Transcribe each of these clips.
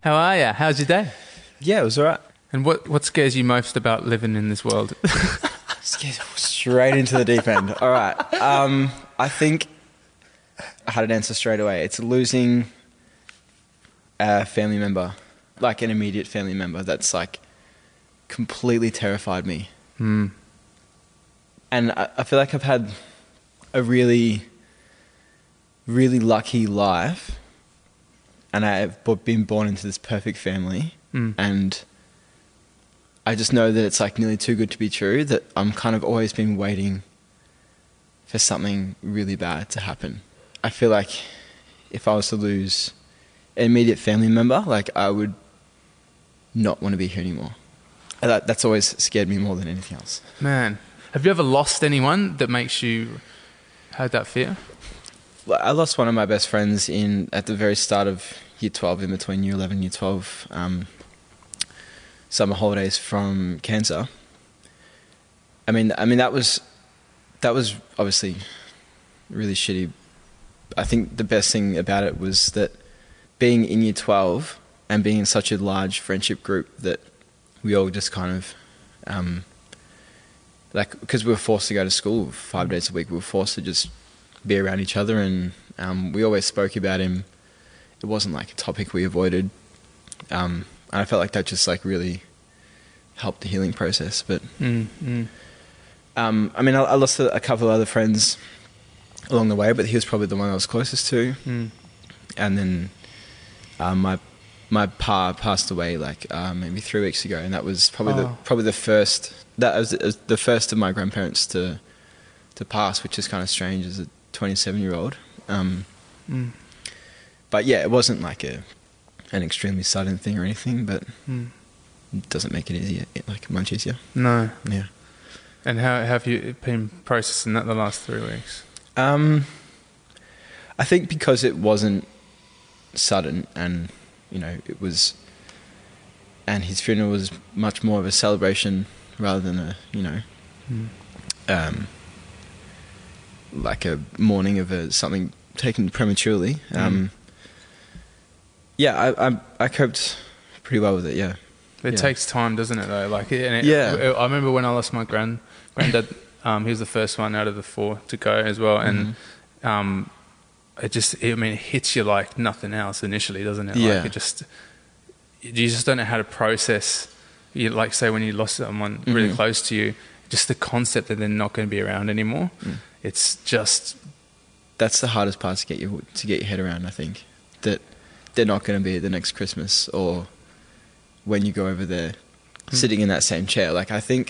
How are you? How's your day? Yeah, it was all right. And what scares you most about living in this world? Straight into the deep end. All right. I think I had an answer straight away. It's losing a family member, like an immediate family member that's like completely terrified me. And I feel like I've had a really, really lucky life, and I've been born into this perfect family, and I just know that it's like nearly too good to be true, that I'm kind of always been waiting for something really bad to happen. I feel like if I was to lose an immediate family member, like I would not want to be here anymore. That's always scared me more than anything else. Man, have you ever lost anyone that makes you had that fear? I lost one of my best friends at the very start of year 12, in between year 11 and year 12, summer holidays from cancer. I mean that was obviously really shitty. I think the best thing about it was that being in year 12 and being in such a large friendship group that we all just kind of, because we were forced to go to school 5 days a week, we were forced to just be around each other, and we always spoke about him. It wasn't like a topic we avoided. And I felt like that just like really helped the healing process. But I mean, I lost a couple of other friends along the way, but he was probably the one I was closest to. And then my pa passed away like maybe 3 weeks ago, and that was probably the first. That was the first of my grandparents to pass, which is kind of strange as a 27-year-old. But yeah, it wasn't like an extremely sudden thing or anything, but it doesn't make it easier, like much easier. No. Yeah. And how have you been processing that the last 3 weeks? I think because it wasn't sudden, and it was, and his funeral was much more of a celebration rather than like a mourning of something taken prematurely. Yeah, I coped pretty well with it. Yeah. It takes time, doesn't it? Though, like, Yeah. I remember when I lost my granddad. He was the first one out of the four to go as well, and it hits you like nothing else initially, doesn't it? Yeah. Like you just don't know how to process. You like say when you lost someone really close to you, just the concept that they're not going to be around anymore. It's just that's the hardest part to get your head around. I think that they're not going to be at the next Christmas or when you go over there, sitting in that same chair. Like I think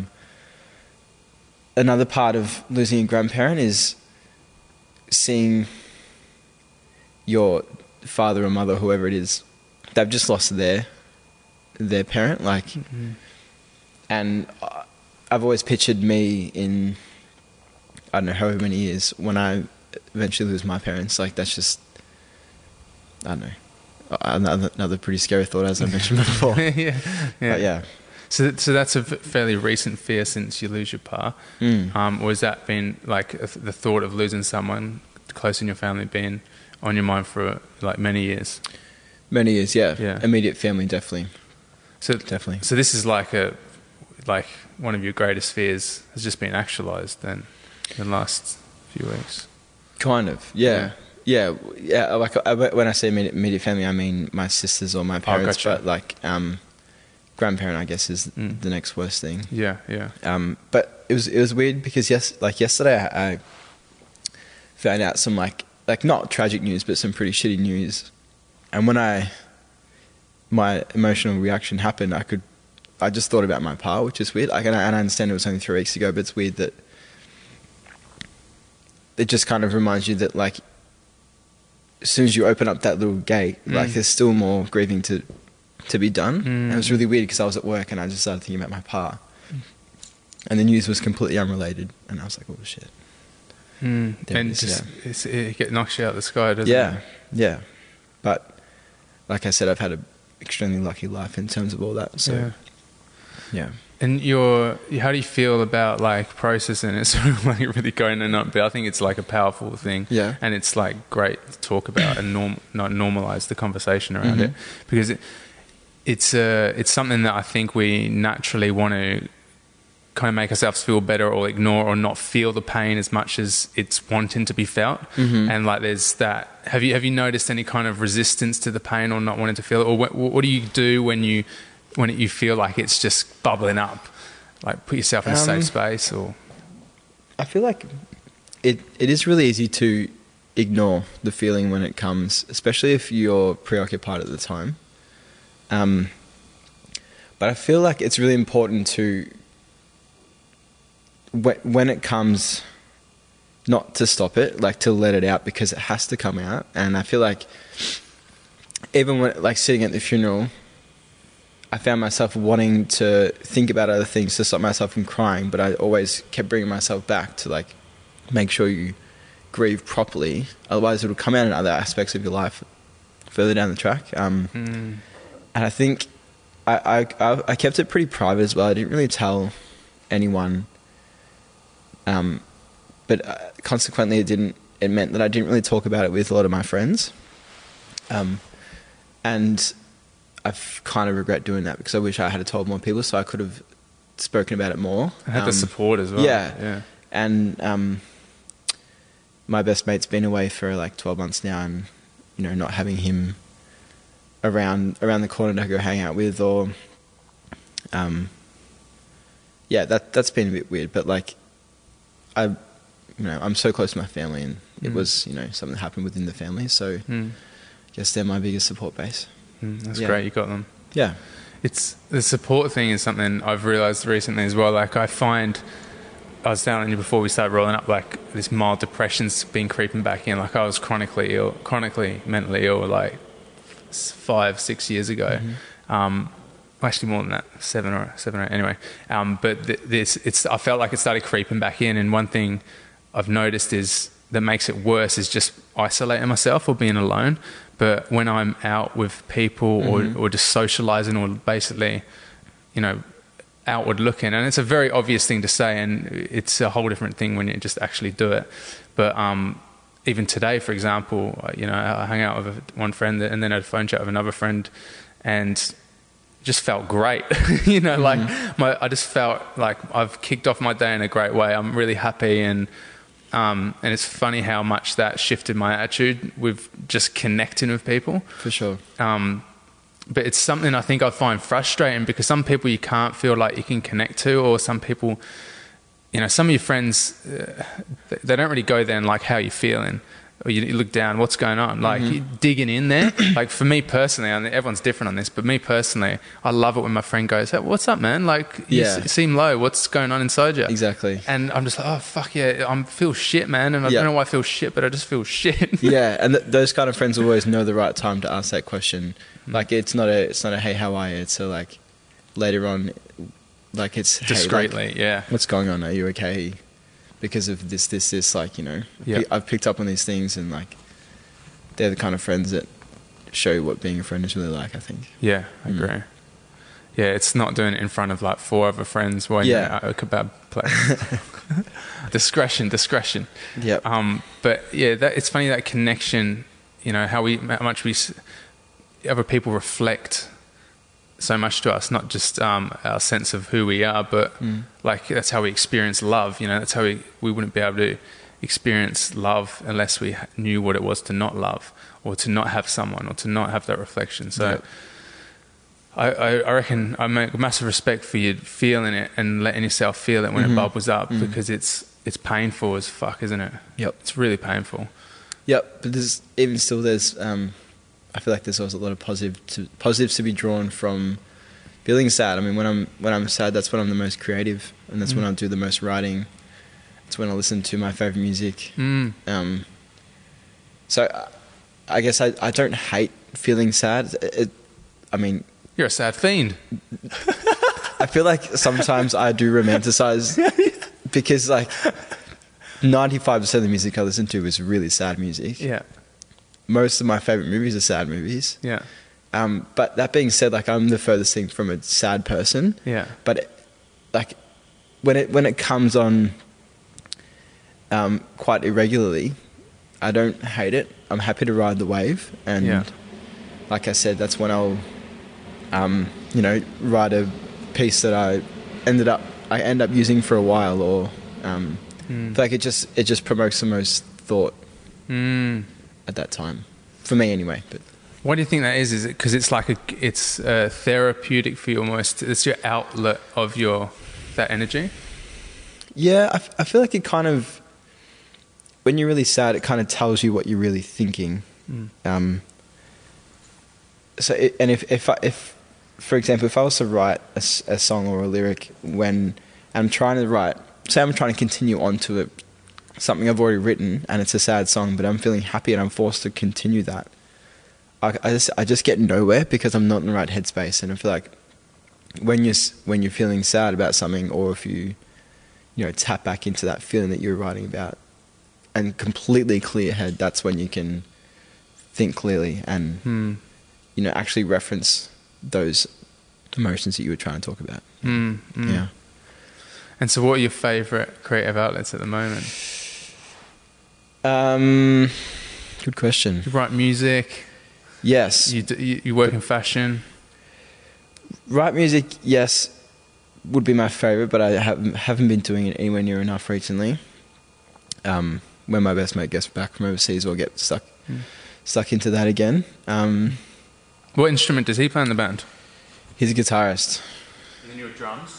another part of losing a grandparent is seeing your father or mother, whoever it is, they've just lost their parent. Like, and I've always pictured me in, I don't know, however many years, when I eventually lose my parents. Like that's just, I don't know, another pretty scary thought, as I mentioned before. yeah. But yeah. So that's a fairly recent fear since you lose your pa. Or has that been like the thought of losing someone close in your family been on your mind for like many years? Many years, yeah. Yeah. Immediate family, definitely. So definitely. So this is like one of your greatest fears has just been actualized then in the last few weeks. Kind of, yeah. Like when I say immediate family, I mean my sisters or my parents. Gotcha. But like grandparent, I guess, is the next worst thing. Yeah. But it was weird because yesterday I found out some like not tragic news, but some pretty shitty news. And when my emotional reaction happened, I just thought about my pa, which is weird. Like, and I understand it was only 3 weeks ago, but it's weird that it just kind of reminds you that like as soon as you open up that little gate, like there's still more grieving to be done. And it was really weird because I was at work and I just started thinking about my pa, and the news was completely unrelated, and I was like, oh shit. And it knocks you out of the sky, doesn't it? Yeah. But like I said, I've had an extremely lucky life in terms of all that. So Yeah. And how do you feel about like processing it? Sort of like really going and not, but I think it's like a powerful thing. Yeah. And it's like great to talk about and not normalize the conversation around it, because it's something that I think we naturally want to kind of make ourselves feel better or ignore or not feel the pain as much as it's wanting to be felt. And like there's that. Have you noticed any kind of resistance to the pain or not wanting to feel it? Or what do you do when you feel like it's just bubbling up? Like put yourself in a safe space? Or I feel like it is really easy to ignore the feeling when it comes, especially if you're preoccupied at the time. But I feel like it's really important to, when it comes, not to stop it, like to let it out, because it has to come out. And I feel like even when, like sitting at the funeral, I found myself wanting to think about other things to stop myself from crying, but I always kept bringing myself back to like make sure you grieve properly, otherwise it'll come out in other aspects of your life further down the track. And I think I kept it pretty private as well. I didn't really tell anyone, but consequently it meant that I didn't really talk about it with a lot of my friends, and I kind of regret doing that, because I wish I had told more people, so I could have spoken about it more. I had the support as well. Yeah. And my best mate's been away for like 12 months now, and not having him around the corner to go hang out with, or that's been a bit weird. But like I'm so close to my family, and it was something that happened within the family, so I guess they're my biggest support base. That's great, you got them. Yeah. It's the support thing is something I've realised recently as well. Like I find, I was telling you before we started rolling up, like this mild depression's been creeping back in. Like I was chronically mentally ill, like 5-6 years ago. Actually more than that, 7 or 8 anyway. But I felt like it started creeping back in, and one thing I've noticed is that makes it worse is just isolating myself or being alone. But when I'm out with people or just socializing, or basically, outward looking, and it's a very obvious thing to say, and it's a whole different thing when you just actually do it. But even today, for example, I hung out with one friend and then had a phone chat with another friend, and just felt great. I just felt like I've kicked off my day in a great way. I'm really happy, and it's funny how much that shifted my attitude with just connecting with people. For sure. But it's something I think I find frustrating, because some people you can't feel like you can connect to, or some people, some of your friends, they don't really go there and like, how you feeling? Or you look down, what's going on? Like you're digging in there. Like for me personally, I mean, everyone's different on this, but me personally, I love it when my friend goes, hey, what's up, man? Like you seem low. What's going on inside you? Exactly. And I'm just like, oh, fuck yeah. I feel shit, man. And I don't know why I feel shit, but I just feel shit. Yeah. And those kind of friends always know the right time to ask that question. Like it's not a, hey, how are you? It's a like later on, like it's discreetly. Hey, like, what's going on? Are you okay? Because of this, like, I've picked up on these things, and like, they're the kind of friends that show you what being a friend is really like, I think. Yeah, I agree. Yeah, it's not doing it in front of like 4 other friends while you're at a kebab place. Discretion. Yeah. But yeah, it's funny, that connection, how much other people reflect so much to us, not just our sense of who we are, but like that's how we experience love. That's how we wouldn't be able to experience love unless we knew what it was to not love, or to not have someone, or to not have that reflection. So I reckon I make massive respect for you feeling it and letting yourself feel it when it bubbles up, because it's painful as fuck, isn't it? Yep. It's really painful. Yep. But there's I feel like there's always a lot of positives to be drawn from feeling sad. I mean, when I'm sad, that's when I'm the most creative, and that's when I do the most writing. It's when I listen to my favorite music. So I guess I don't hate feeling sad. I mean, you're a sad fiend. I feel like sometimes I do romanticize, because like 95% of the music I listen to is really sad music. Yeah. Most of my favorite movies are sad movies. Yeah. But that being said, like I'm the furthest thing from a sad person. Yeah. But like when it comes on quite irregularly, I don't hate it. I'm happy to ride the wave, and like I said, that's when I'll write a piece that I end up using for a while, or I feel like it just provokes the most thought at that time, for me anyway. But what do you think that is? Is it because it's like it's therapeutic for you almost? It's your outlet of that energy. Yeah, I feel like it kind of, when you're really sad, it kind of tells you what you're really thinking. If for example, if I was to write a song or a lyric when I'm trying to write, say I'm trying to continue on to it, something I've already written and it's a sad song, but I'm feeling happy and I'm forced to continue that, I just get nowhere because I'm not in the right headspace. And I feel like when you're feeling sad about something, or if you tap back into that feeling that you're writing about and completely clear head, that's when you can think clearly and actually reference those emotions that you were trying to talk about. Yeah. And so what are your favourite creative outlets at the moment? Good question. You write music? Yes. You work in fashion? Write music, yes, would be my favourite, but I haven't been doing it anywhere near enough recently. When my best mate gets back from overseas, we'll get stuck into that again. What instrument does he play in the band? He's a guitarist. And then you're drums?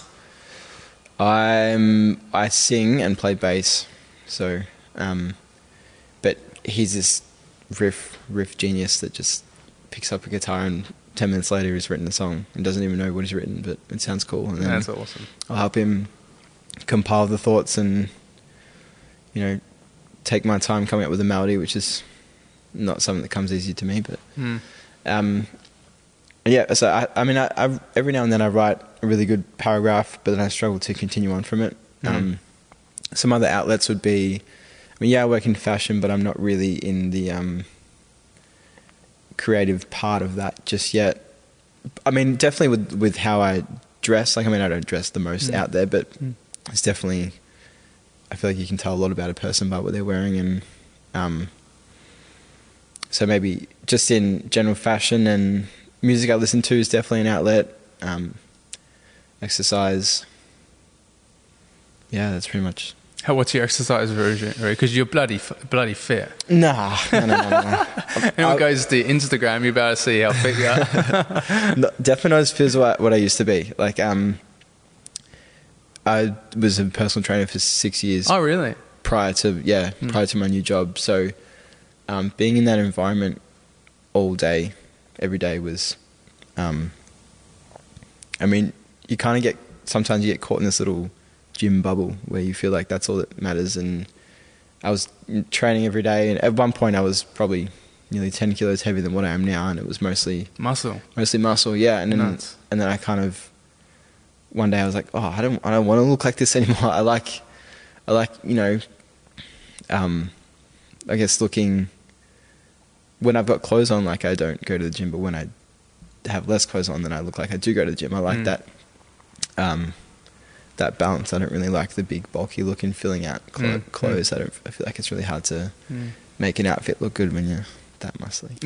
I sing and play bass, so but he's this riff genius that just picks up a guitar and 10 minutes later he's written a song and doesn't even know what he's written, but it sounds cool. And then that's awesome. I'll help him compile the thoughts and take my time coming up with a melody, which is not something that comes easy to me, but yeah, so I every now and then I write a really good paragraph, but then I struggle to continue on from it. Some other outlets would be, I work in fashion, but I'm not really in the creative part of that just yet. Definitely with how I dress. I don't dress the most out there, but it's definitely, I feel like you can tell a lot about a person by what they're wearing, and so maybe just in general fashion and music I listen to is definitely an outlet. Exercise. Yeah, that's pretty much. What's your exercise version? Because you're bloody fit. Nah. Anyone goes to Instagram, you better see how fit you are. No, definitely not as fit as what I used to be. Like, I was a personal trainer for 6 years. Oh, really? Prior to my new job. So, being in that environment all day, every day was, you kind of sometimes you get caught in this little gym bubble where you feel like that's all that matters. And I was training every day, and at one point I was probably nearly 10 kilos heavier than what I am now, and it was mostly muscle, yeah. And then I kind of, one day I was like, oh, I don't want to look like this anymore. I like I guess looking, when I've got clothes on, like I don't go to the gym, but when I have less clothes on, then I look like I do go to the gym. I like that that balance. I don't really like the big bulky look and filling out clothes. I feel like it's really hard to make an outfit look good when you're that muscly.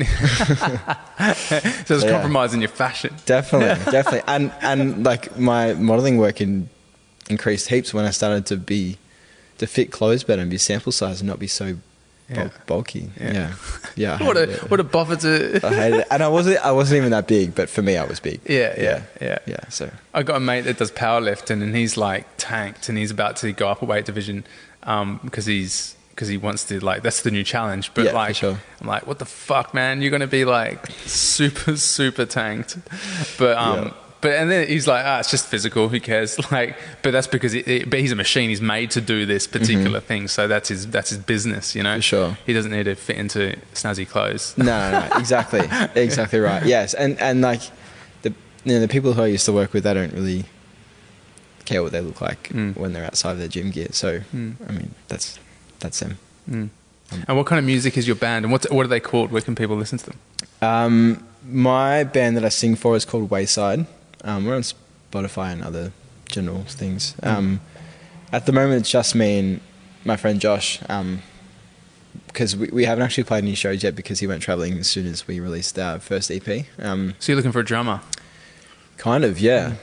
So it's compromising your fashion. Definitely. And like my modelling work increased heaps when I started to fit clothes better and be sample size and not be so bulky. Yeah. What a buffer to. I hated it, and I wasn't even that big, but for me, I was big. Yeah. So I got a mate that does powerlifting, and he's like tanked, and he's about to go up a weight division, because he wants to, like, that's the new challenge. But like, for sure. I'm like, what the fuck, man? You're gonna be like super tanked, but But and then he's like, it's just physical. Who cares? Like, but that's because but he's a machine. He's made to do this particular thing. So that's his business. For sure. He doesn't need to fit into snazzy clothes. No, exactly right. Yes, and like the people who I used to work with, they don't really care what they look like when they're outside of their gym gear. So that's them. And what kind of music is your band? And what are they called? Where can people listen to them? My band that I sing for is called Wayside. We're on Spotify and other general things. At the moment, it's just me and my friend Josh, because we haven't actually played any shows yet because he went travelling as soon as we released our first EP. So you're looking for a drummer? Kind of, yeah.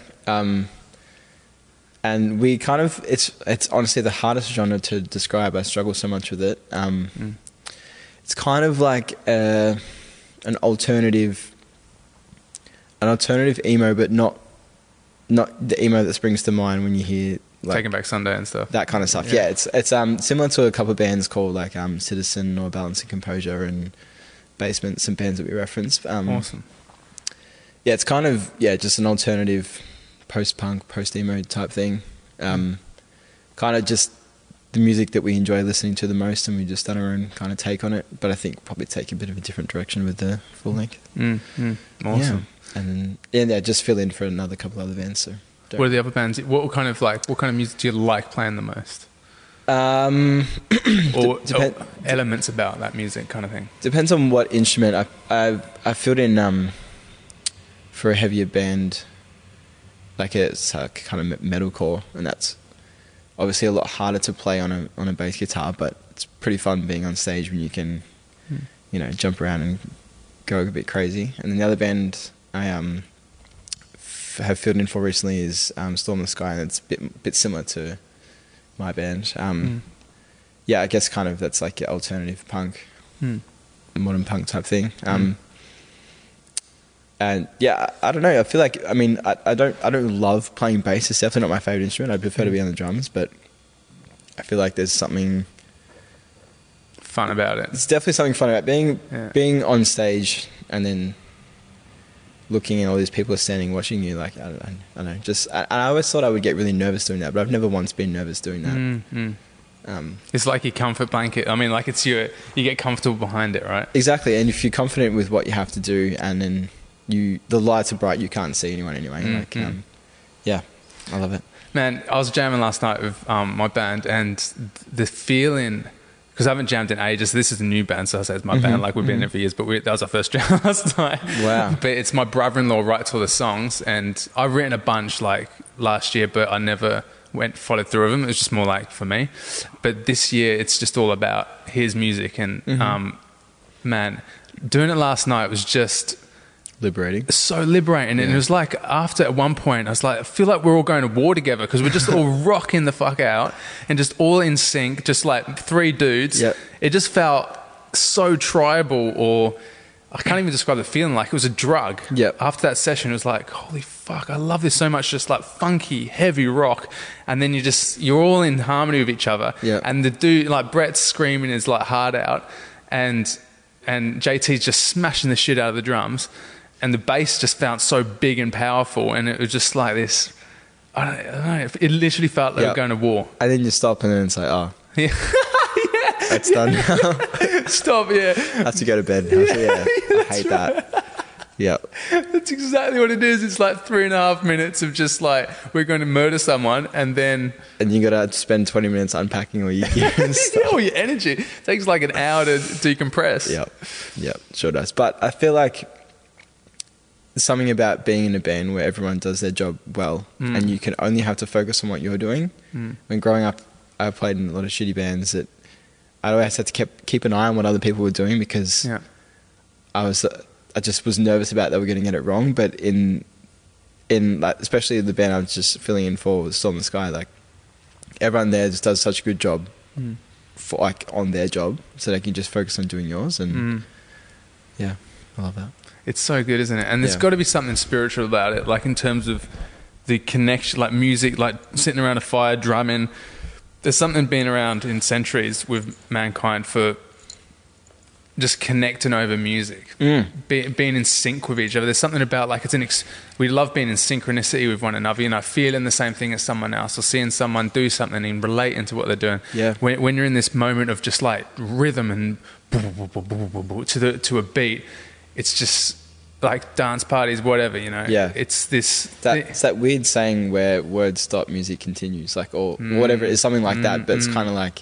And we kind of, it's honestly the hardest genre to describe. I struggle so much with it. It's kind of like an alternative emo, but not the emo that springs to mind when you hear like Taking Back Sunday and stuff. that kind of stuff. Yeah, it's similar to a couple of bands called like Citizen or Balance and Composure and Basement, some bands that we referenced. Awesome. Yeah, it's kind of just an alternative post-punk, post-emo type thing. Kind of just the music that we enjoy listening to the most, and we just done our own kind of take on it. But I think we'll probably take a bit of a different direction with the full length. Awesome. Yeah. And then, just fill in for another couple other bands. So what are the other bands? What kind of music do you like playing the most? Or elements about that music kind of thing? Depends on what instrument. I filled in for a heavier band, like it's kind of metalcore, and that's obviously a lot harder to play on a bass guitar, but it's pretty fun being on stage when you can, jump around and go a bit crazy. And then the other band I have filled in for recently is Storm the Sky, and it's a bit similar to my band. Yeah, I guess kind of that's like your alternative punk, modern punk type thing. And yeah, I don't know. I feel like, I don't love playing bass. It's definitely not my favorite instrument. I prefer to be on the drums, but I feel like there's something fun about it. It's definitely something fun about being on stage and then looking and all these people are standing watching you. Like, I don't know. Just, I always thought I would get really nervous doing that, but I've never once been nervous doing that. It's like your comfort blanket. like it's you get comfortable behind it, right? Exactly. And if you're confident with what you have to do, and then the lights are bright, you can't see anyone anyway. Yeah, I love it. Man, I was jamming last night with my band, and the feeling, because I haven't jammed in ages. This is a new band, so I say it's my band. Like, we've been in it for years, but that was our first jam last night. Wow. But it's my brother-in-law writes all the songs, and I've written a bunch like last year, but I never followed through with them. It was just more like for me. But this year, it's just all about his music, and man, doing it last night was just liberating. So liberating. And it was like, after at one point I was like, I feel like we're all going to war together, because we're just all rocking the fuck out and just all in sync, just like three dudes. It just felt so tribal, or I can't even describe the feeling. Like, it was a drug. After that session, it was like, holy fuck, I love this so much. Just like funky, heavy rock, and then you're all in harmony with each other. And the dude, like Brett's screaming his like heart out, and JT's just smashing the shit out of the drums. And the bass just felt so big and powerful, and it was just like this. I don't know. It literally felt like we're going to war. And then you stop, and then it's like, oh, it's done now. Stop. Yeah, I have to go to bed. I hate that. Yeah, that's exactly what it is. It's like 3.5 minutes of just like, we're going to murder someone, and you got to spend 20 minutes unpacking all your gear and stuff. All your energy. It takes like an hour to decompress. Yep, sure does. But I feel like something about being in a band where everyone does their job well, and you can only have to focus on what you're doing. When growing up, I played in a lot of shitty bands that I always had to keep an eye on what other people were doing, because I just was nervous about they were going to get it wrong. But in like, especially the band I was just filling in for was Storm the Sky, like everyone there just does such a good job for like on their job, so they can just focus on doing yours. And yeah, I love that. It's so good, isn't it? And there's got to be something spiritual about it, like in terms of the connection, like music, like sitting around a fire drumming. There's something being around in centuries with mankind for just connecting over music, being in sync with each other. There's something about like we love being in synchronicity with one another. Feeling the same thing as someone else, or seeing someone do something and relating to what they're doing. When you're in this moment of just like rhythm and to a beat. It's just like dance parties, whatever, It's it's that weird saying where words stop, music continues, like, or whatever. It's something like that, but it's kind of like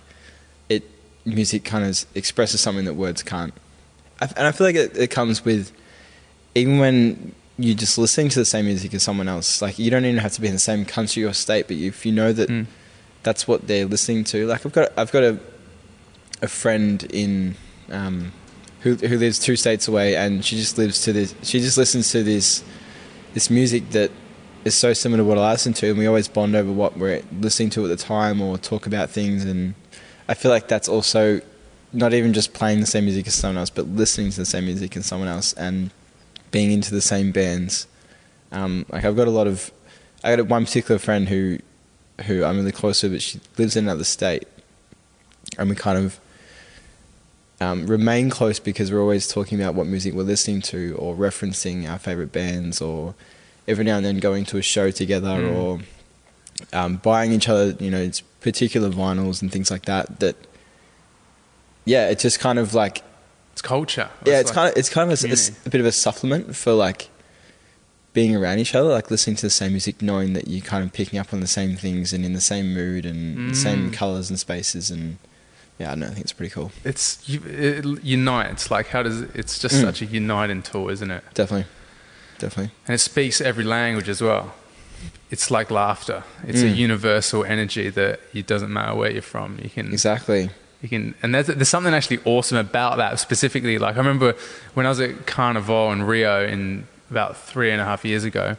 music kind of expresses something that words can't. And I feel like it comes with even when you're just listening to the same music as someone else, like you don't even have to be in the same country or state, but if you know that that's what they're listening to. Like I've got a friend in who lives 2 states away, and she just listens to this music that is so similar to what I listen to, and we always bond over what we're listening to at the time or talk about things. And I feel like that's also not even just playing the same music as someone else, but listening to the same music as someone else and being into the same bands. Like I got one particular friend who I'm really close to, but she lives in another state, and we kind of remain close because we're always talking about what music we're listening to or referencing our favorite bands, or every now and then going to a show together, or buying each other, it's particular vinyls and things like that. Yeah, it's just kind of like it's culture. It's kind of a bit of a supplement for like being around each other, like listening to the same music, knowing that you're kind of picking up on the same things and in the same mood and the same colours and spaces. And yeah, I don't know, I think it's pretty cool. It unites. Like it's just such a uniting tool, isn't it? Definitely. And it speaks every language as well. It's like laughter. It's a universal energy that it doesn't matter where you're from. Exactly. And there's something actually awesome about that specifically. Like I remember when I was at Carnival in Rio about 3.5 years ago.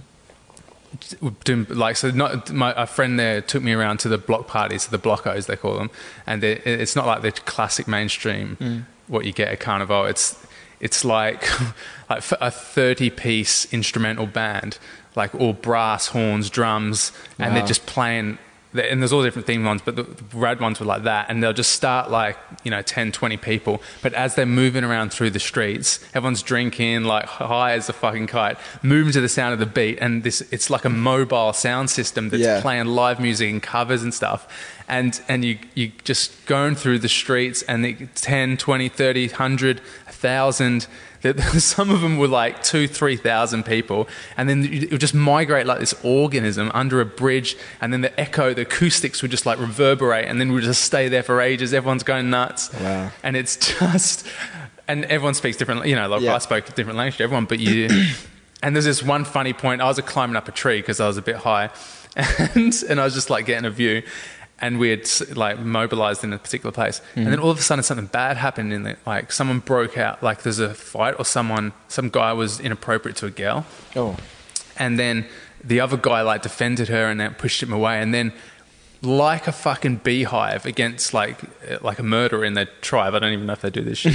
A friend there took me around to the block parties, the blockos they call them, and it's not like the classic mainstream what you get at Carnival. It's like a 30-piece instrumental band, like all brass, horns, drums, and they're just playing. And there's all different themed ones, but the rad ones were like that. And they'll just start 10, 20 people. But as they're moving around through the streets, everyone's drinking like high as a fucking kite, moving to the sound of the beat. And it's like a mobile sound system that's playing live music and covers and stuff. And you just going through the streets, and 10, 20, 30, 100, 1,000. Some of them were like 2,000-3,000 people, and then it would just migrate like this organism under a bridge, and then the acoustics would just like reverberate, and then we'd just stay there for ages. Everyone's going nuts. Wow. And it's just, and everyone speaks different. I spoke a different language to everyone, but and there's this one funny point. I was climbing up a tree because I was a bit high, and I was just like getting a view. And we had like mobilized in a particular place, and then all of a sudden something bad happened in it. Like someone broke out, like there's a fight, or some guy was inappropriate to a girl. Oh, and then the other guy like defended her and then pushed him away, and then like a fucking beehive against like a murderer in their tribe. I don't even know if they do this shit.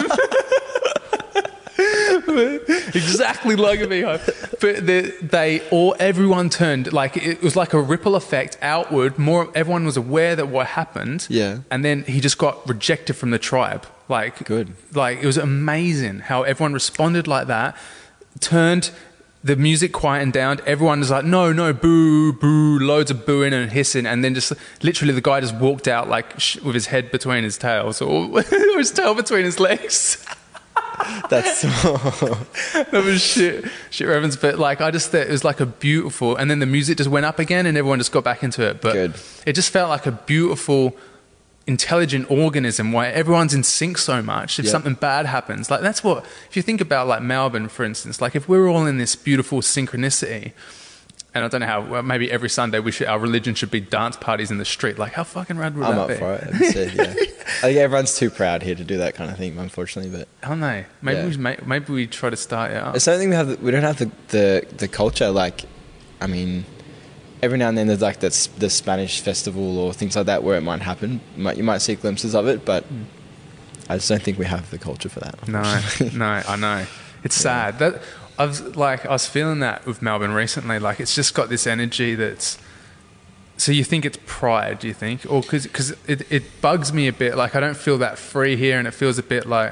Exactly like a beehive. But everyone turned, like it was like a ripple effect outward. Everyone was aware that what happened. Yeah. And then he just got rejected from the tribe. Good. Like it was amazing how everyone responded like that. Turned, the music quietened down. Everyone was like, no, boo, boo, loads of booing and hissing. And then just literally the guy just walked out like with his head between his tails, or his tail between his legs. That's that was shit reference, but like I just thought it was like a beautiful, and then the music just went up again and everyone just got back into it. But Good. It just felt like a beautiful, intelligent organism where everyone's in sync so much. If something bad happens, like that's what, if you think about like Melbourne, for instance, like if we're all in this beautiful synchronicity, and I don't know how, well, maybe every Sunday our religion should be dance parties in the street. Like how fucking rad would that be? I'm up for it. I think everyone's too proud here to do that kind of thing, unfortunately. But aren't they? Maybe we try to start it up. It's something we don't have the culture. Like, I mean, every now and then there's like the Spanish festival or things like that where it might happen. You might see glimpses of it, but I just don't think we have the culture for that. No, I know. It's sad. That I was feeling that with Melbourne recently. Like it's just got this energy that's. So you think it's pride? Do you think, or because it bugs me a bit? Like I don't feel that free here, and it feels a bit like.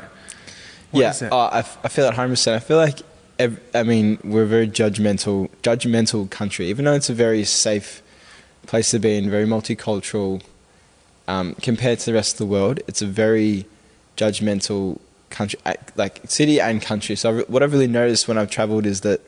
I feel that 100%. I feel like. We're a very judgmental country, even though it's a very safe place to be in, very multicultural. Compared to the rest of the world, it's a very judgmental country, like city and country. So what I've really noticed when I've travelled is that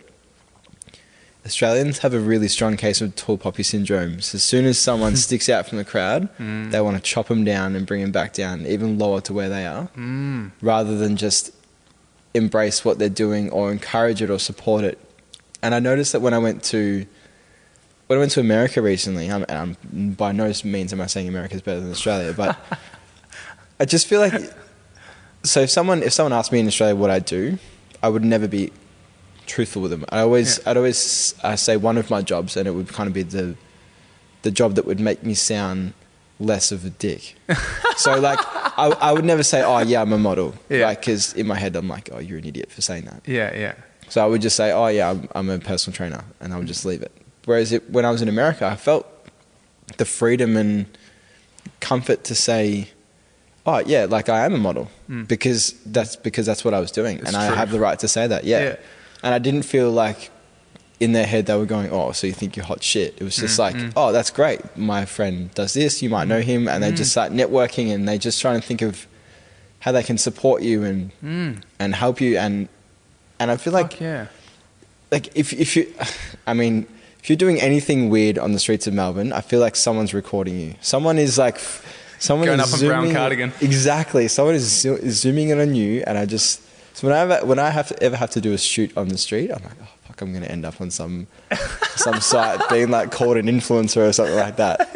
Australians have a really strong case of tall poppy syndrome. So as soon as someone sticks out from the crowd, they want to chop them down and bring them back down, even lower to where they are, rather than just embrace what they're doing or encourage it or support it. And I noticed that when I went to America recently, and by no means am I saying America's better than Australia, but I just feel like, so if someone asked me in Australia what I do, I would never be truthful with them. I'd always say one of my jobs, and it would kind of be the job that would make me sound less of a dick. So like, I would never say, oh yeah, I'm a model. Yeah. Like, cause in my head, I'm like, oh, you're an idiot for saying that. Yeah, yeah. So I would just say, oh yeah, I'm a personal trainer, and I would just leave it. Whereas when I was in America, I felt the freedom and comfort to say, oh yeah, like I am a model, because that's what I was doing, and I have the right to say that. Yeah. And I didn't feel like in their head they were going, oh, so you think you're hot shit. It was just like, oh, that's great. My friend does this. You might know him, and they just start networking, and they just try and think of how they can support you and help you, and I feel like like if you, I mean, if you're doing anything weird on the streets of Melbourne, I feel like someone's recording you. Someone is like, someone going is up on brown cardigan. Exactly. Someone is zooming in on you, and I just, so when I ever have to do a shoot on the street, I'm like, oh fuck, I'm going to end up on some site being like called an influencer or something like that.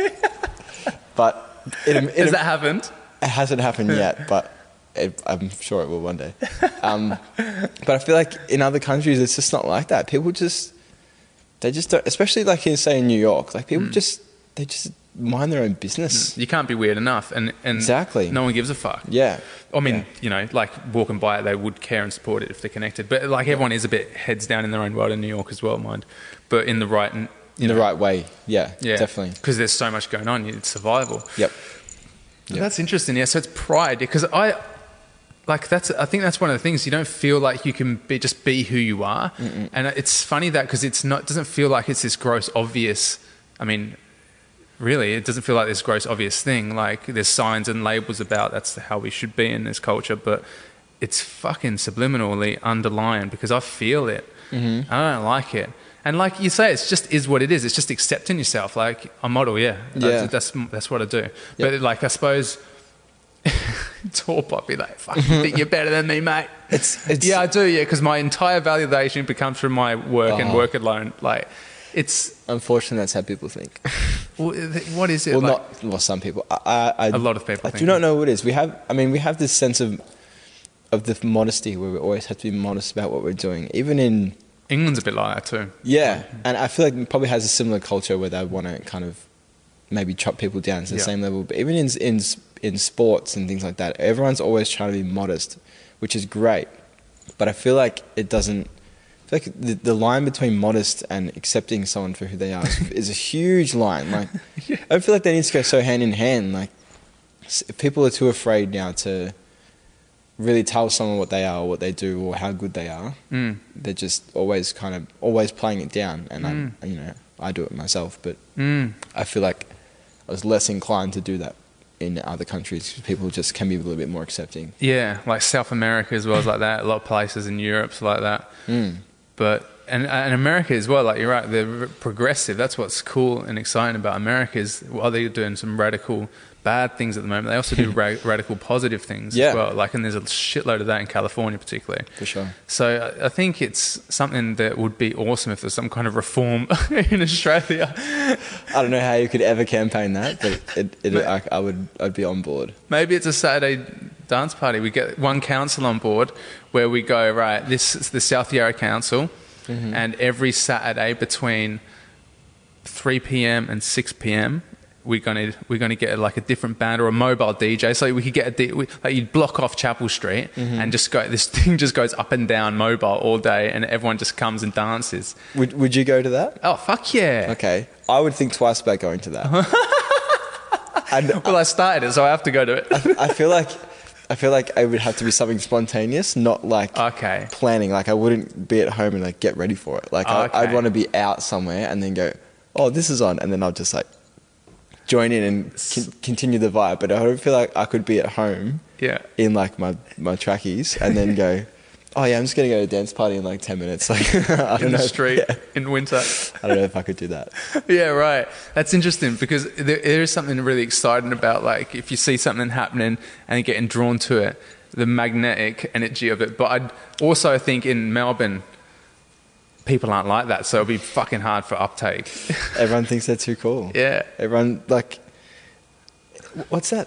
But has that happened? It hasn't happened yet, but I'm sure it will one day. But I feel like in other countries, it's just not like that. People just, they just don't, especially like say in New York, like people they just mind their own business. You can't be weird enough, and exactly, no one gives a fuck. Yeah. I mean, you know, like walking by it, they would care and support it if they're connected. But like everyone is a bit heads down in their own world in New York as well, mind. But in the right, the right way. Yeah, definitely. Because there's so much going on. It's survival. Yep. That's interesting. Yeah. So it's pride, because I think that's one of the things. You don't feel like you can just be who you are. And it's funny that, because it doesn't feel like it's this gross obvious. I mean, really, it doesn't feel like this gross obvious thing. Like there's signs and labels about that's how we should be in this culture, but it's fucking subliminally underlying, because I feel it. I don't like it. And like you say, it's just is what it is. It's just accepting yourself. Like a model, that's what I do. Yep. But like, I suppose it's all poppy, like, fuck, you think you're better than me, mate. It's yeah, I do, yeah, because my entire validation becomes from my work and work alone. Like, it's unfortunately that's how people think. Well, what is it? Well, like, some people. A lot of people. I do not know what it is. We have this sense of the modesty where we always have to be modest about what we're doing, even in England's a bit like that too. Yeah, and I feel like it probably has a similar culture where they want to kind of maybe chop people down to the same level. But even in sports and things like that, everyone's always trying to be modest, which is great. But I feel like it doesn't. I feel like the line between modest and accepting someone for who they are is a huge line. Like, I feel like they need to go so hand in hand. Like, if people are too afraid now to really tell someone what they are or what they do or how good they are, they're just always playing it down. And I do it myself, but I feel like I was less inclined to do that in other countries, because people just can be a little bit more accepting. Yeah, like South America as well is like that. A lot of places in Europe's like that. But and America as well, like you're right, they're progressive. That's what's cool and exciting about America, is while they're doing some radical bad things at the moment, they also do radical positive things as well. Like, and there's a shitload of that in California particularly. For sure. So I think it's something that would be awesome if there's some kind of reform in Australia. I don't know how you could ever campaign that, but I'd be on board. Maybe it's a Saturday dance party. We get one council on board where we go, right, this is the South Yarra Council, and every Saturday between 3 p.m. and 6 p.m. we're gonna get like a different band or a mobile DJ. So we could get like you'd block off Chapel Street and just go. This thing just goes up and down mobile all day, and everyone just comes and dances. Would you go to that? Oh fuck yeah! Okay, I would think twice about going to that. Well, I started it, so I have to go to it. I feel like it would have to be something spontaneous, not like planning. Like I wouldn't be at home and like get ready for it. Like I'd want to be out somewhere and then go, oh, this is on, and then I'll just like join in and continue the vibe. But I don't feel like I could be at home in like my trackies and then go, oh yeah, I'm just going to go to a dance party in like 10 minutes. Like, I don't know. The street in winter. I don't know if I could do that. Yeah, right. That's interesting, because there is something really exciting about, like, if you see something happening and you're getting drawn to it, the magnetic energy of it. But I also think in Melbourne, people aren't like that, so it'll be fucking hard for uptake. Everyone thinks they're too cool. Yeah. Everyone, like, what's that?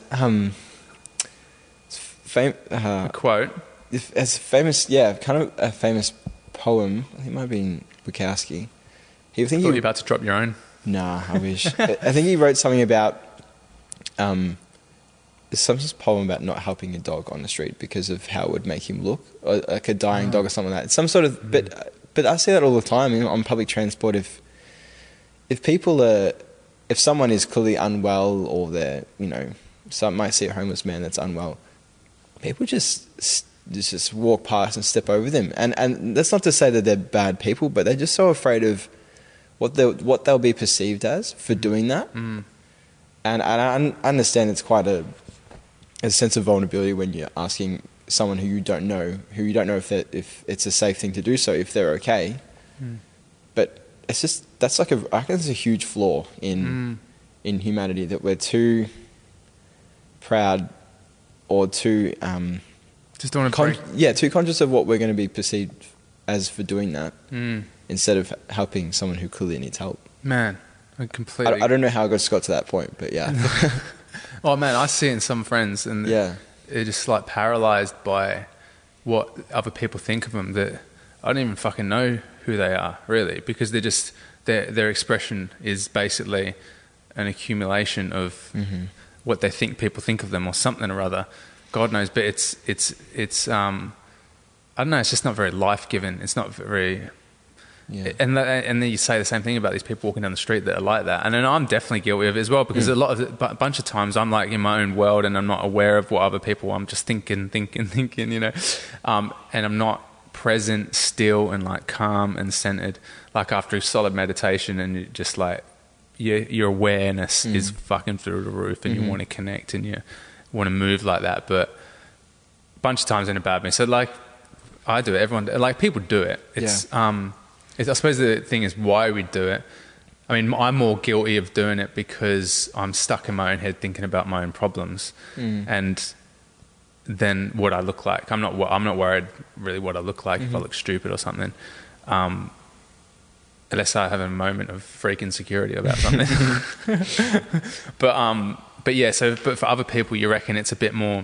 A quote. It's famous, yeah, kind of a famous poem. I think it might have been Bukowski. I thought you were about to drop your own. Nah, I wish. I think he wrote something about some poem about not helping a dog on the street because of how it would make him look, or like a dying dog or something like that. Some sort of, but I see that all the time on public transport. If someone is clearly unwell, or they're, some might see a homeless man that's unwell, people just walk past and step over them. And that's not to say that they're bad people, but they're just so afraid of what they'll be perceived as for doing that. And I understand it's quite a sense of vulnerability when you're asking someone who you don't know if it's a safe thing to do so, if they're okay. But it's just, I think it's a huge flaw in humanity, that we're too proud or too just don't want to too conscious of what we're going to be perceived as for doing that, instead of helping someone who clearly needs help. Man, I completely. I don't know how I got to that point, but yeah. Oh man, I see it in some friends, and they're just like paralyzed by what other people think of them. That I don't even fucking know who they are, really, because they're just their expression is basically an accumulation of what they think people think of them, or something or other. God knows, but it's I don't know. It's just not very life-giving. It's not very. Yeah. And then you say the same thing about these people walking down the street that are like that. And then I'm definitely guilty of it as well, because a bunch of times I'm like in my own world and I'm not aware of what other people. I'm just thinking, and I'm not present, still, and like calm and centered. Like after a solid meditation, and you just like your awareness is fucking through the roof, and you want to connect and you want to move like that. But a bunch of times in a bad mood. So like I do it. Everyone, like, people do it. It's I suppose the thing is why we do it. I mean, I'm more guilty of doing it because I'm stuck in my own head thinking about my own problems, and then what I look like. I'm not worried really what I look like, if I look stupid or something, unless I have a moment of freak insecurity about something. But yeah. But for other people, you reckon it's a bit more.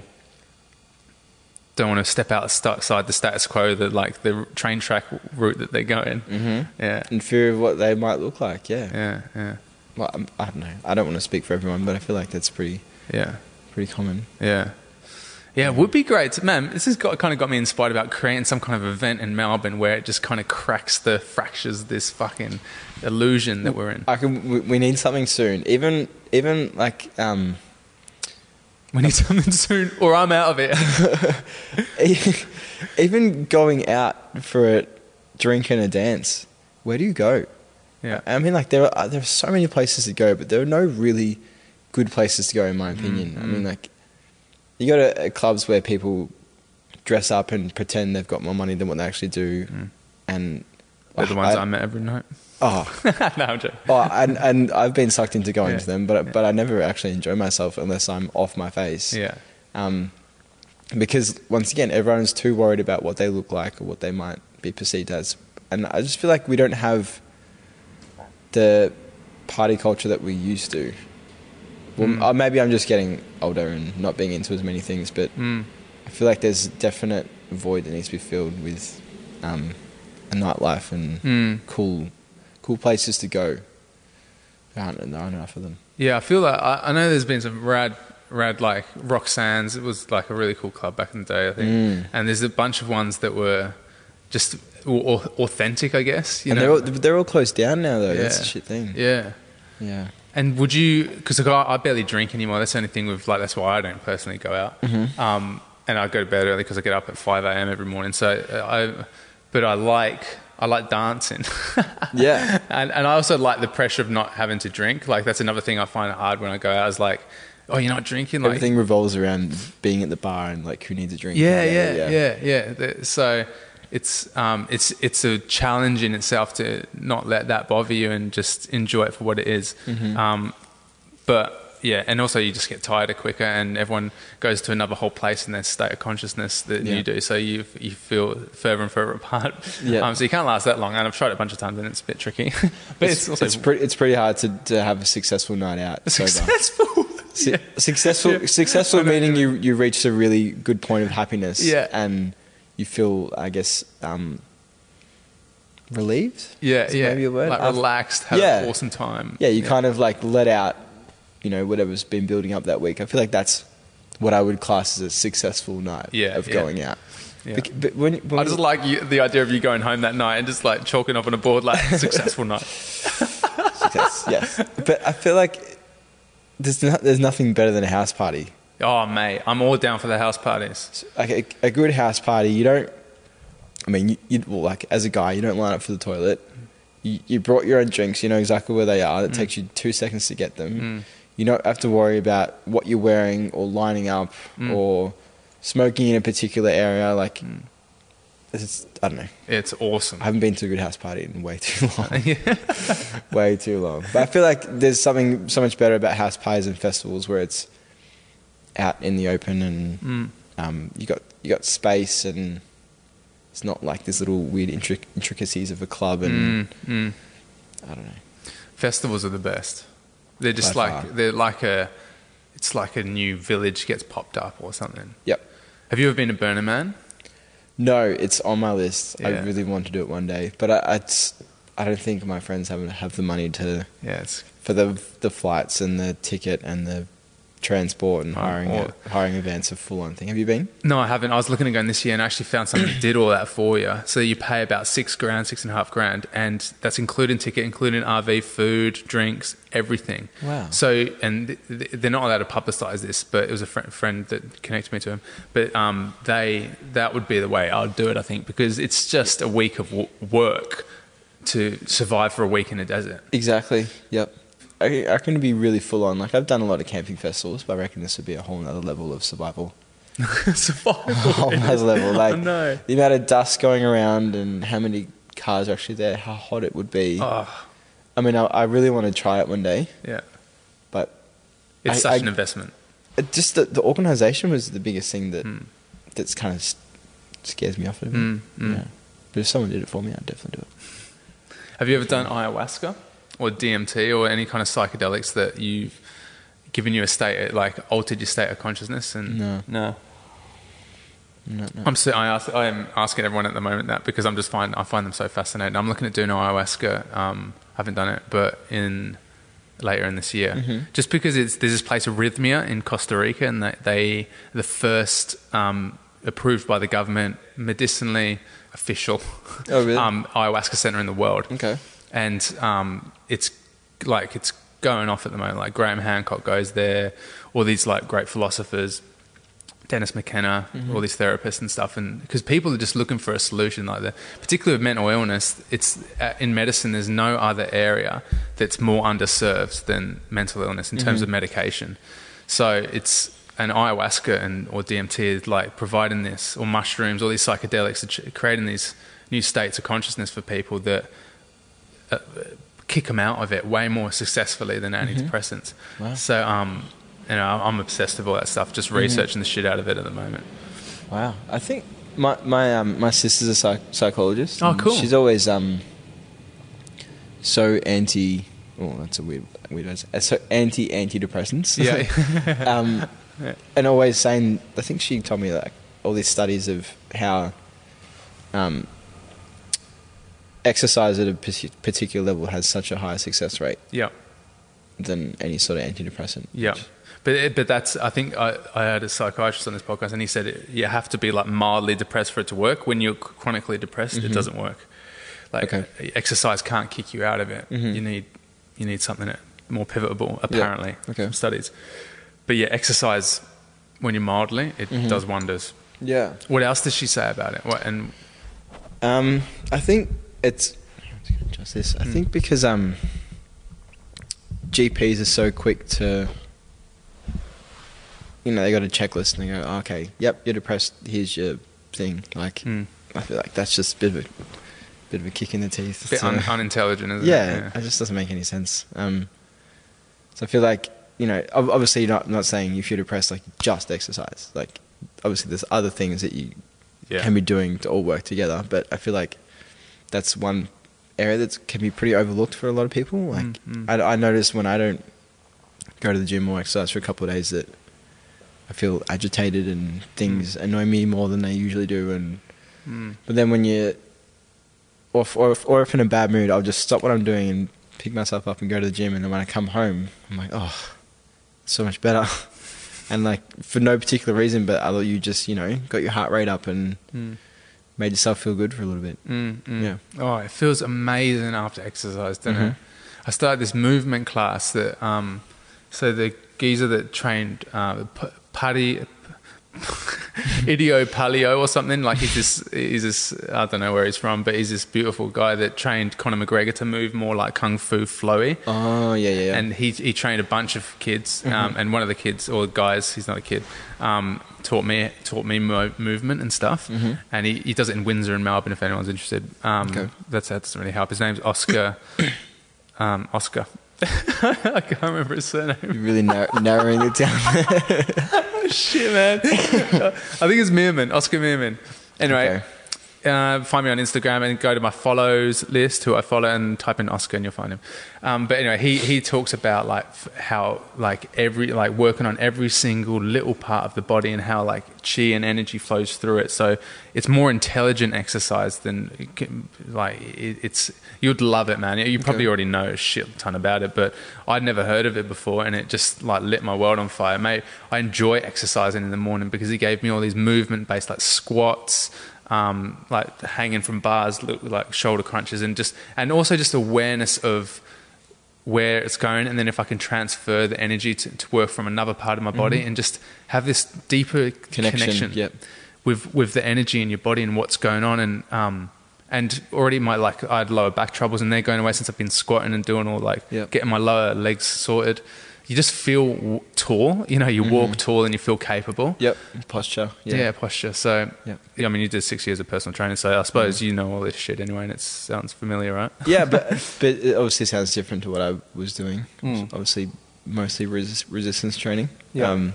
Don't want to step outside the status quo, the train track route that they're going. Yeah. In fear of what they might look like. Yeah. Well, I don't know. I don't want to speak for everyone, but I feel like that's pretty common. Yeah. It would be great. Man, this has kind of got me inspired about creating some kind of event in Melbourne where it just kind of fractures this fucking illusion that we're in. We need something soon. Even like... We need something soon, or I'm out of it. Even going out for a drink and a dance, where do you go? Yeah, I mean, like there are so many places to go, but there are no really good places to go, in my opinion. I mean, like you go to clubs where people dress up and pretend they've got more money than what they actually do, and they're the ones I met every night. Oh no, I'm joking. And I've been sucked into going to them, but I never actually enjoy myself unless I'm off my face. Yeah. Because once again, everyone's too worried about what they look like or what they might be perceived as, and I just feel like we don't have the party culture that we used to. Well, maybe I'm just getting older and not being into as many things, but I feel like there's a definite void that needs to be filled with a nightlife and cool places to go. There aren't enough of them. Yeah, I feel like I know there's been some rad like Roxanne's. It was like a really cool club back in the day, I think. And there's a bunch of ones that were just authentic, I guess. They're all closed down now, though. Yeah. That's a shit thing. Yeah. And would you? Because I barely drink anymore. That's the only thing with that's why I don't personally go out. And I go to bed early because I get up at 5 a.m. every morning. So I like dancing. Yeah. And I also like the pressure of not having to drink. Like, that's another thing I find hard when I go out, is like, oh, you're not drinking? Like, everything revolves around being at the bar and like who needs a drink. Yeah. So it's a challenge in itself to not let that bother you and just enjoy it for what it is. But yeah, and also you just get tired quicker, and everyone goes to another whole place in their state of consciousness than you do. So you feel further and further apart. Yeah. So you can't last that long. And I've tried it a bunch of times, and it's a bit tricky. But it's also it's pretty hard to have a successful night out. successful. Successful meaning you reach a really good point of happiness. Yeah. And you feel, I guess, relieved. Yeah, Is yeah. maybe a word? Like relaxed, had an awesome time. Yeah, you kind of like let out, whatever's been building up that week. I feel like that's what I would class as a successful night of going out. Yeah. But when I just like the idea of you going home that night and just like chalking up on a board like successful night. Success, yes. But I feel like there's nothing better than a house party. Oh, mate, I'm all down for the house parties. Like a good house party, you don't. I mean, like as a guy, you don't line up for the toilet. You brought your own drinks. You know exactly where they are. It takes you 2 seconds to get them. You don't have to worry about what you're wearing or lining up or smoking in a particular area. Like, I don't know. It's awesome. I haven't been to a good house party in way too long. Way too long. But I feel like there's something so much better about house parties and festivals where it's out in the open and you got space, and it's not like this little weird intricacies of a club and I don't know. Festivals are the best. They're just By far. it's like a new village gets popped up or something. Yep. Have you ever been to Burning Man? No, it's on my list. Yeah. I really want to do it one day, but I don't think my friends have the money for the flights and the ticket and the transport and hiring events a full-on thing. Have you been? No, I haven't. I was looking at going this year and I actually found something that did all that for you. So you pay about $6,500, and that's including ticket, including RV, food, drinks, everything. Wow. So, and they're not allowed to publicise this, but it was a friend that connected me to him. But that would be the way I would do it, I think, because it's just a week of work to survive for a week in a desert. Exactly. Yep. I reckon it'd be really full on. Like, I've done a lot of camping festivals, but I reckon this would be a whole other level of survival. Survival. A whole other level. Like, I know. The amount of dust going around and how many cars are actually there, how hot it would be. Oh. I mean, I really want to try it one day. Yeah. But it's such an investment. Just the organisation was the biggest thing that's kind of scares me off of it. Yeah. But if someone did it for me, I'd definitely do it. Have you ever done ayahuasca or DMT or any kind of psychedelics that you've given you a state, like altered your state of consciousness? And No. I am asking everyone at the moment that because I find them so fascinating. I'm looking at doing ayahuasca. I haven't done it, but later in this year, just because there's this place Arrhythmia in Costa Rica, and the first approved by the government, medicinally official ayahuasca center in the world. Okay. And it's going off at the moment. Like Graham Hancock goes there, all these like great philosophers, Dennis McKenna, all these therapists and stuff. And because people are just looking for a solution like that, particularly with mental illness, it's in medicine. There's no other area that's more underserved than mental illness in terms of medication. So it's an ayahuasca or DMT is like providing this, or mushrooms, all these psychedelics, are creating these new states of consciousness for people that kick them out of it way more successfully than antidepressants. Wow. So, I'm obsessed with all that stuff, just researching the shit out of it at the moment. Wow. I think my sister's a psychologist. Oh, cool. She's always so anti... Oh, that's a weird word. So antidepressants. Yeah. And always saying... I think she told me like all these studies of how... exercise at a particular level has such a higher success rate than any sort of antidepressant. Yeah. But that's, I think I had a psychiatrist on this podcast and he said you have to be like mildly depressed for it to work. When you're chronically depressed, it doesn't work. Like exercise can't kick you out of it. You need something more pivotal, apparently, from studies. But yeah, exercise when you're mildly, it does wonders. Yeah. What else does she say about it? I think it's just this. I think because GPs are so quick to, they got a checklist and they go, okay, yep, you're depressed. Here's your thing. Like, I feel like that's just a bit of a kick in the teeth. A bit unintelligent, isn't it? Yeah, it just doesn't make any sense. So I feel like you know, obviously not saying if you're depressed, like just exercise. Like obviously there's other things that you can be doing to all work together. But I feel like that's one area that can be pretty overlooked for a lot of people. Like I notice when I don't go to the gym or exercise for a couple of days that I feel agitated and things annoy me more than they usually do. And but then when you're or if in a bad mood, I'll just stop what I'm doing and pick myself up and go to the gym. And then when I come home, I'm like, oh, so much better. And like for no particular reason, but I thought you just, you know, got your heart rate up and made yourself feel good for a little bit. Yeah. Oh, it feels amazing after exercise, doesn't it? I started this movement class that, so the geezer that trained Idio Palio or something, like he's this, I don't know where he's from, but he's this beautiful guy that trained Conor McGregor to move more like Kung Fu flowy. Oh, yeah. And he trained a bunch of kids, and one of the kids, or guys, he's not a kid, taught me movement and stuff. And he does it in Windsor and Melbourne if anyone's interested. Okay. That doesn't really help. His name's Oscar. Oscar. I can't remember his surname. You're really narrowing it down. Shit, man. I think it's Meerman, Oscar Meerman. Anyway, find me on Instagram and go to my follows list, who I follow, and type in Oscar and you'll find him. But anyway, he talks about like how like working on every single little part of the body and how like chi and energy flows through it. So it's more intelligent exercise than it's. You'd love it, man. You probably already know a shit ton about it, but I'd never heard of it before, and it just like lit my world on fire. Mate, I enjoy exercising in the morning because he gave me all these movement-based like squats, like hanging from bars, like shoulder crunches, and also just awareness of where it's going, and then if I can transfer the energy to work from another part of my body and just have this deeper connection with the energy in your body and what's going on. And already I had lower back troubles, and they're going away since I've been squatting and doing all getting my lower legs sorted. You just feel tall, you know, you walk tall and you feel capable. Yep. Posture. Yeah, posture. So, I mean, you did 6 years of personal training, so I suppose you know all this shit anyway, and it sounds familiar, right? Yeah, but it obviously sounds different to what I was doing. Obviously, mostly resistance training. Yeah.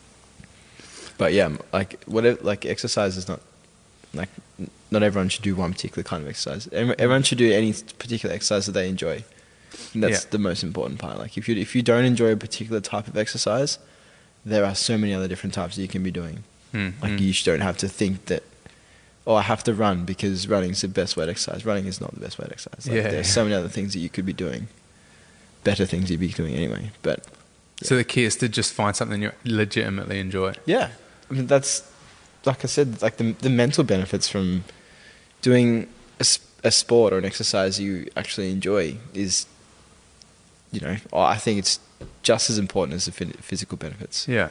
But yeah, like whatever, like exercise is not like not everyone should do one particular kind of exercise. Everyone should do any particular exercise that they enjoy. And that's the most important part. Like if you don't enjoy a particular type of exercise, there are so many other different types that you can be doing. Like you don't have to think that, I have to run because running is the best way to exercise. Running is not the best way to exercise. Like there's so many other things that you could be doing, better things you'd be doing anyway. But so the key is to just find something you legitimately enjoy. Yeah, I mean that's like I said, like the mental benefits from doing a sport or an exercise you actually enjoy is, you know, I think it's just as important as the physical benefits. Yeah.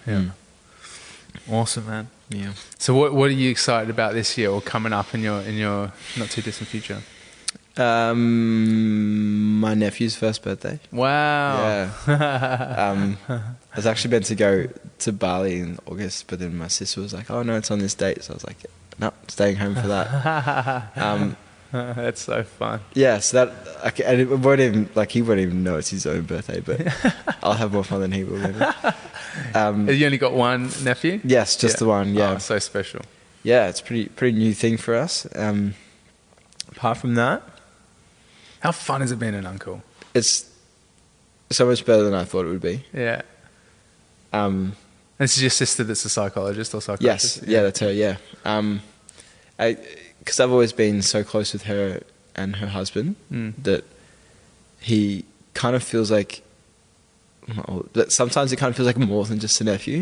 Awesome, man. Yeah. So what are you excited about this year or coming up in your not too distant future? My nephew's first birthday. Wow. Yeah. I was actually meant to go to Bali in August, but then my sister was like, "Oh no, it's on this date." So I was like, "No, staying home for that." That's so fun. Yeah, so that and it won't even he won't even know it's his own birthday, but I'll have more fun than he will. Maybe. Have you only got one nephew? Yes, just the one. Yeah, oh, so special. Yeah, it's pretty new thing for us. Apart from that, how fun has it been an uncle? It's so much better than I thought it would be. Yeah. This is your sister that's a psychologist or psychologist? Yes, yeah, that's her. Yeah. Because I've always been so close with her and her husband that he kind of feels like. That sometimes it kind of feels like more than just a nephew.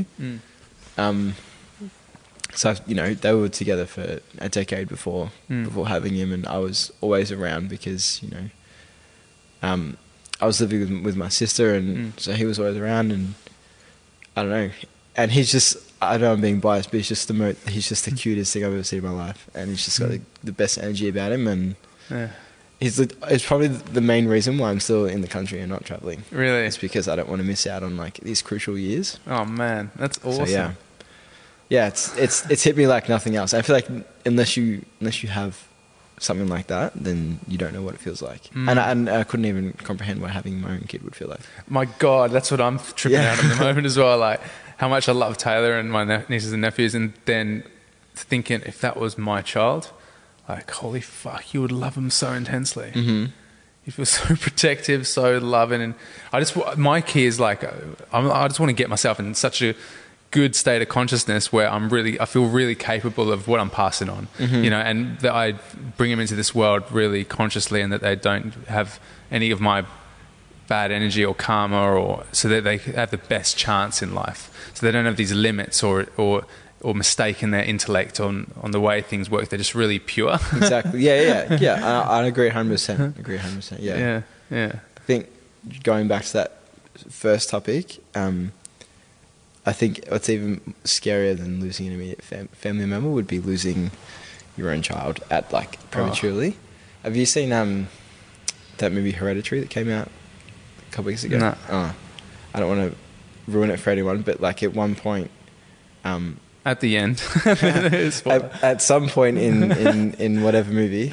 So they were together for a decade before having him, and I was always around because I was living with my sister, and so he was always around, and I don't know, and he's just, I know I'm being biased, but he's just the cutest thing I've ever seen in my life, and he's just got the best energy about him, and it's probably the main reason why I'm still in the country and not traveling. Really? It's because I don't want to miss out on these crucial years. Oh man, that's awesome. So, yeah, it's hit me like nothing else. I feel like unless you have something like that, then you don't know what it feels like. And I couldn't even comprehend what having my own kid would feel like. My God, that's what I'm tripping out at the moment as well. Like how much I love Taylor and my nieces and nephews, and then thinking if that was my child, like holy fuck, you would love them so intensely. Mm-hmm. You feel so protective, so loving, and my key is like I just want to get myself in such a good state of consciousness where I feel really capable of what I'm passing on, you know, and that I bring them into this world really consciously, and that they don't have any of my bad energy or karma, or so that they have the best chance in life, so they don't have these limits or mistaken their intellect on the way things work. They're just really pure. Exactly. Yeah. I agree 100%. Agree 100%. Yeah. I think going back to that first topic, I think what's even scarier than losing an immediate family member would be losing your own child at like prematurely. Have you seen that movie Hereditary that came out a couple weeks ago? No. I don't want to ruin it for anyone, but like at one point, at the end, at some point in whatever movie,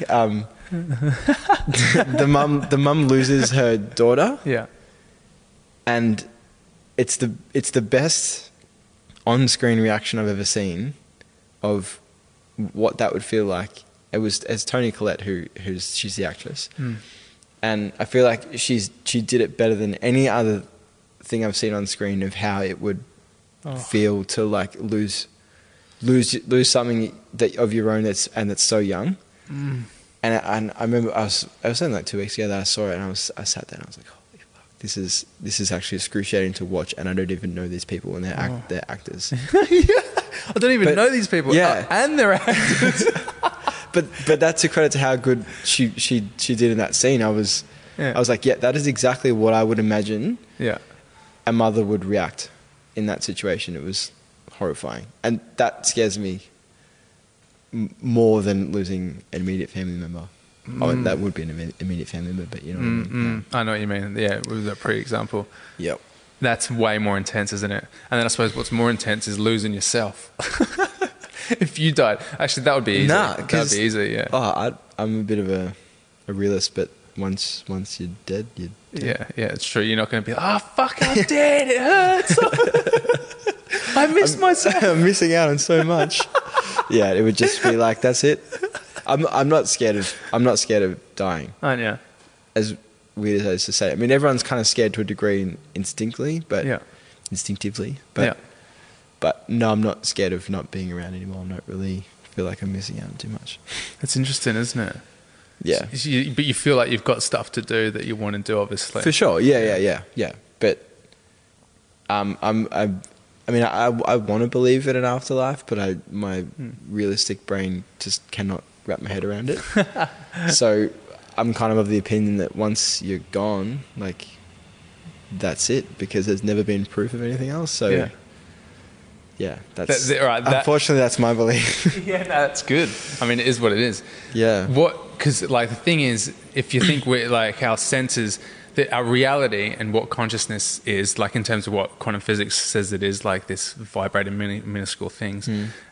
the mum loses her daughter. Yeah. And it's the best on-screen reaction I've ever seen of what that would feel like. It was as Toni Collette, she's the actress, and I feel like she did it better than any other thing I've seen on screen of how it would feel to like lose something that of your own that's so young. And I remember I was saying like 2 weeks ago that I saw it, and I sat there and I was like, holy fuck, this is actually excruciation to watch, and I don't even know these people, and they're actors. I don't even know these people. Yeah. And they're actors. but that's a credit to how good she did in that scene. I was like, yeah, that is exactly what I would imagine. Yeah. A mother would react in that situation. It was horrifying, and that scares me more than losing an immediate family member. That would be an immediate family member, but you know what I mean. I know what you mean. Yeah, with that pre-example. Yep. That's way more intense, isn't it? And then I suppose what's more intense is losing yourself. If you died, actually, that would be easy. That'd be easy. Yeah. I'm a bit of a realist, but once you're dead, you're dead. Yeah, it's true. You're not going to be like, fuck, I'm dead. It hurts. I miss myself. I'm missing out on so much. Yeah, it would just be like, that's it. I'm not scared of dying. Oh, yeah. As weird as it is to say. I mean, everyone's kind of scared to a degree instinctively, but But no, I'm not scared of not being around anymore. I'm not really feel like I'm missing out too much. It's interesting, isn't it? Yeah. But you feel like you've got stuff to do that you want to do, obviously. For sure. Yeah. But I mean, I want to believe in an afterlife, but my realistic brain just cannot wrap my head around it. So I'm kind of the opinion that once you're gone, like, that's it, because there's never been proof of anything else. So yeah, that's unfortunately that's my belief. Yeah, no, that's good. I mean, it is what it is. Yeah. Because like the thing is, if you think we're like our senses, that our reality and what consciousness is, like in terms of what quantum physics says it is, like this vibrating minuscule things.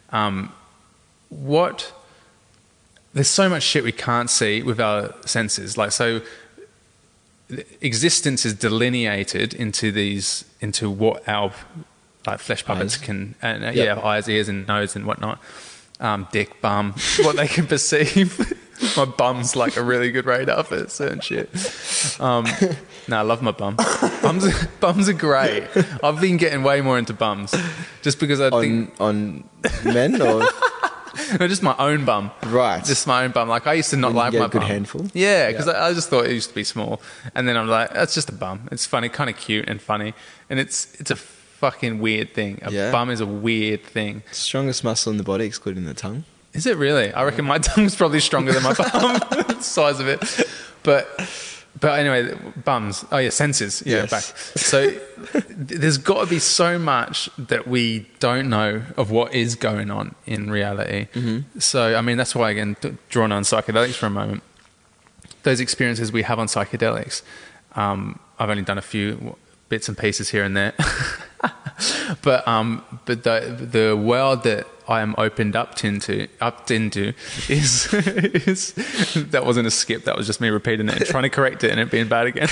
There's so much shit we can't see with our senses. Like, so existence is delineated into what our like flesh puppets can, and eyes, ears, and nose and whatnot, dick, bum, what they can perceive. My bum's like a really good radar for certain shit. No, I love my bum. Bums are great. I've been getting way more into bums, just because I think on men or. No, just my own bum. Right. Just my own bum. Like, I used to not like my bum. A good handful? Yeah, because I just thought it used to be small. And then I'm like, that's just a bum. It's funny, kind of cute and funny. And it's a fucking weird thing. A bum is a weird thing. Strongest muscle in the body, excluding the tongue. Is it really? I reckon my tongue's probably stronger than my bum. The size of it. But anyway, bums. Oh yeah, senses. Yeah, yes. Back. So there's got to be so much that we don't know of what is going on in reality. Mm-hmm. So I mean, that's why, again, drawn on psychedelics for a moment. Those experiences we have on psychedelics. I've only done a few bits and pieces here and there, but the world that I am opened up into is that wasn't a skip, that was just me repeating it and trying to correct it and it being bad again.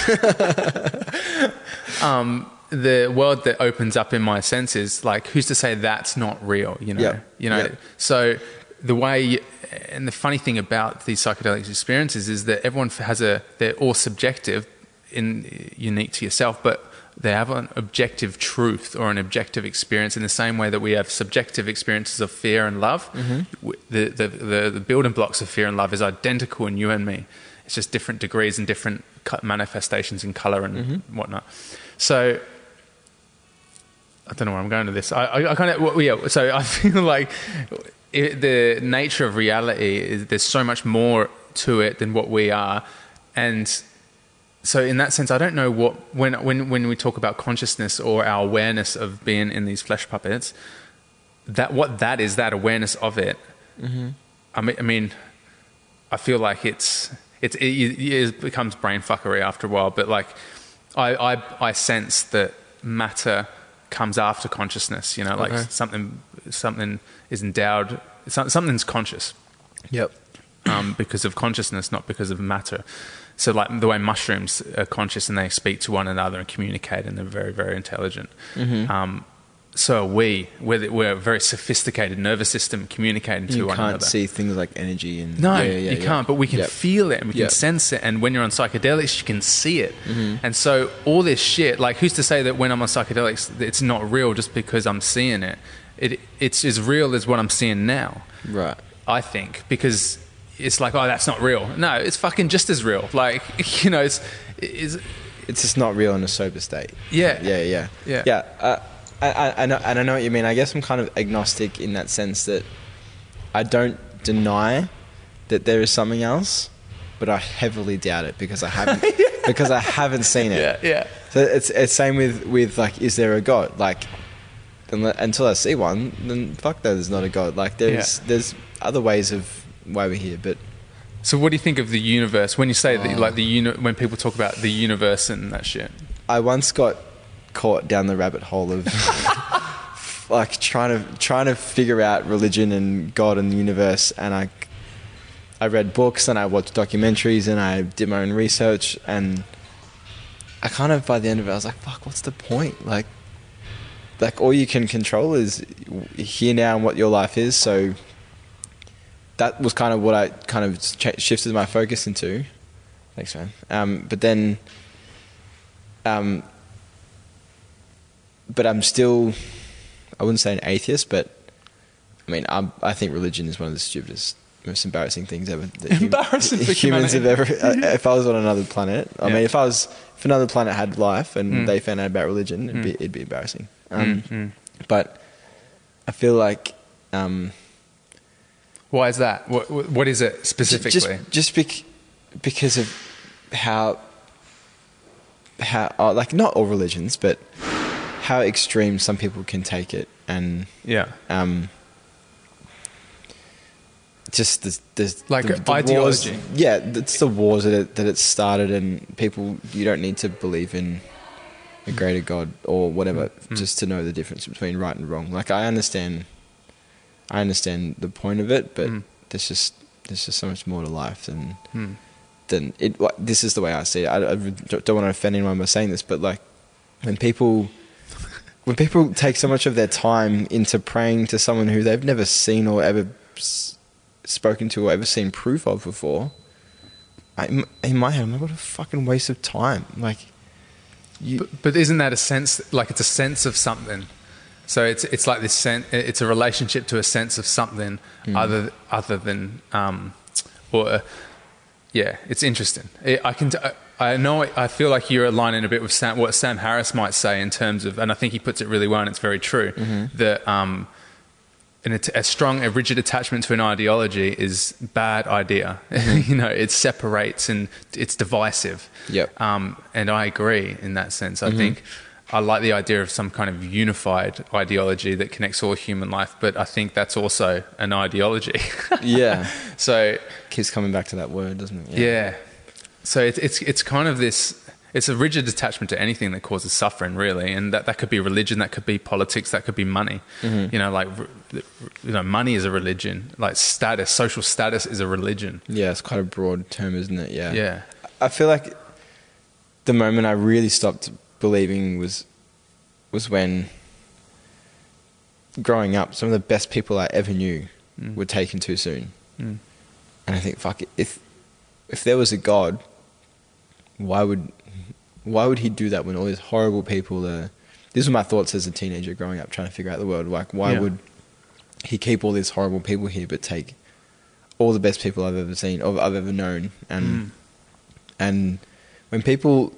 The world that opens up in my senses, like, who's to say that's not real, you know? Yep. You know, Yep. so the way, and the funny thing about these psychedelic experiences is that everyone they're all subjective, unique to yourself, but they have an objective truth or an objective experience in the same way that we have subjective experiences of fear and love. Mm-hmm. The building blocks of fear and love is identical in you and me. It's just different degrees and different manifestations in color and whatnot. So I don't know where I'm going to this. I kind of, yeah. So I feel like the nature of reality is there's so much more to it than what we are, and so in that sense, I don't know when we talk about consciousness or our awareness of being in these flesh puppets, that is that awareness of it. Mm-hmm. I mean, I feel like it becomes brain fuckery after a while, but like I sense that matter comes after consciousness, you know, like something is endowed, something's conscious. Yep. Because of consciousness, not because of matter. So like the way mushrooms are conscious and they speak to one another and communicate and they're very, very intelligent. Mm-hmm. So we're a very sophisticated nervous system communicating to one another. You can't see things like energy and... No, you can't, but we can feel it and we can Yep. sense it, and when you're on psychedelics, you can see it. Mm-hmm. And so all this shit, like, who's to say that when I'm on psychedelics, it's not real just because I'm seeing it? It's as real as what I'm seeing now. Right. I think, because it's like, oh, that's not real. No, it's fucking just as real. Like, you know, it's just not real in a sober state. Yeah. Yeah. I know what you mean. I guess I'm kind of agnostic in that sense that I don't deny that there is something else, but I heavily doubt it because I haven't seen it. Yeah. So it's same with like, is there a God? Like, until I see one, then fuck that, there's not a God. Like, there's other ways of why we're here, but... So what do you think of the universe when you say that, like when people talk about the universe and that shit? I once got caught down the rabbit hole of like trying to figure out religion and God and the universe, and I read books and I watched documentaries and I did my own research, and I kind of, by the end of it, I was like, fuck, what's the point? Like all you can control is here now and what your life is. So that was kind of what I kind of shifted my focus into. Thanks, man. But then, but I'm still, I wouldn't say an atheist, but I mean, I think religion is one of the stupidest, most embarrassing things ever. Embarrassing for humans have ever. If I was on another planet, I mean, if another planet had life and they found out about religion, it'd be embarrassing. But I feel like, why is that? What is it specifically? Just because of how like, not all religions, but how extreme some people can take it, and just the ideology. Wars, it's the wars that it started, and people, you don't need to believe in a greater God or whatever just to know the difference between right and wrong. Like, I understand the point of it, but there's just so much more to life than it. Like, this is the way I see it. I don't want to offend anyone by saying this, but like, when people take so much of their time into praying to someone who they've never seen or ever spoken to or ever seen proof of before, in my head, I'm like, what a fucking waste of time. Like, but isn't that a sense? Like, it's a sense of something. So it's like this sense. It's a relationship to a sense of something other than it's interesting. I feel like you're aligning a bit with what Sam Harris might say in terms of, and I think he puts it really well, and it's very true, that a rigid attachment to an ideology is a bad idea. You know, it separates and it's divisive. Yep. And I agree in that sense. I think I like the idea of some kind of unified ideology that connects all human life, but I think that's also an ideology. Yeah. So keeps coming back to that word, doesn't it? Yeah. So it's kind of this, it's a rigid attachment to anything that causes suffering, really. And that could be religion, that could be politics, that could be money. You know, like, you know, money is a religion. Like status, social status is a religion. Yeah, it's quite a broad term, isn't it? Yeah. Yeah. I feel like the moment I really stopped believing was when, growing up, some of the best people I ever knew were taken too soon. And I think, fuck it, if there was a God, why would he do that when all these horrible people are... These were my thoughts as a teenager growing up, trying to figure out the world. Like, why would he keep all these horrible people here but take all the best people I've ever seen, or I've ever known? And when people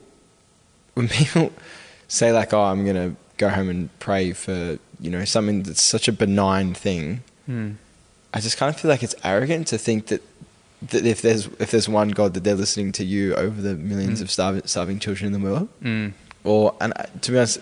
say, like, oh, I'm going to go home and pray for, you know, something that's such a benign thing, I just kind of feel like it's arrogant to think that if there's one God, that they're listening to you over the millions of starving children in the world. And to be honest,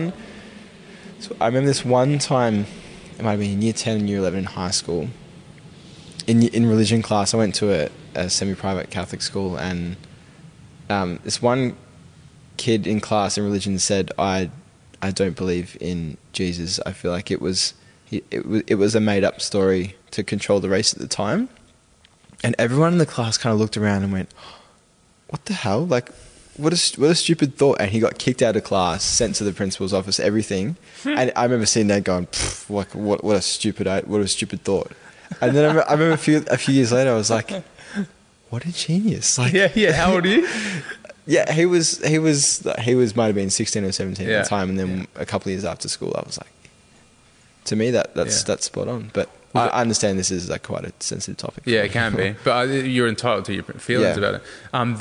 I remember this one time, it might have been in year 10 and year 11 in high school, in religion class. I went to a semi-private Catholic school, and this one kid in class in religion said, I don't believe in Jesus. I feel like it was a made-up story to control the race at the time. And everyone in the class kind of looked around and went, what the hell? Like, what a stupid thought. And he got kicked out of class, sent to the principal's office, everything. And I remember sitting there going, like, what a stupid thought. And then I remember a few years later, I was like, what a genius. Like, yeah. How old are you? Yeah, he was might have been 16 or 17 at the time. And then a couple of years after school, I was like, to me, that's spot on. But I understand this is like quite a sensitive topic. Yeah, it can be, but you're entitled to your feelings about it.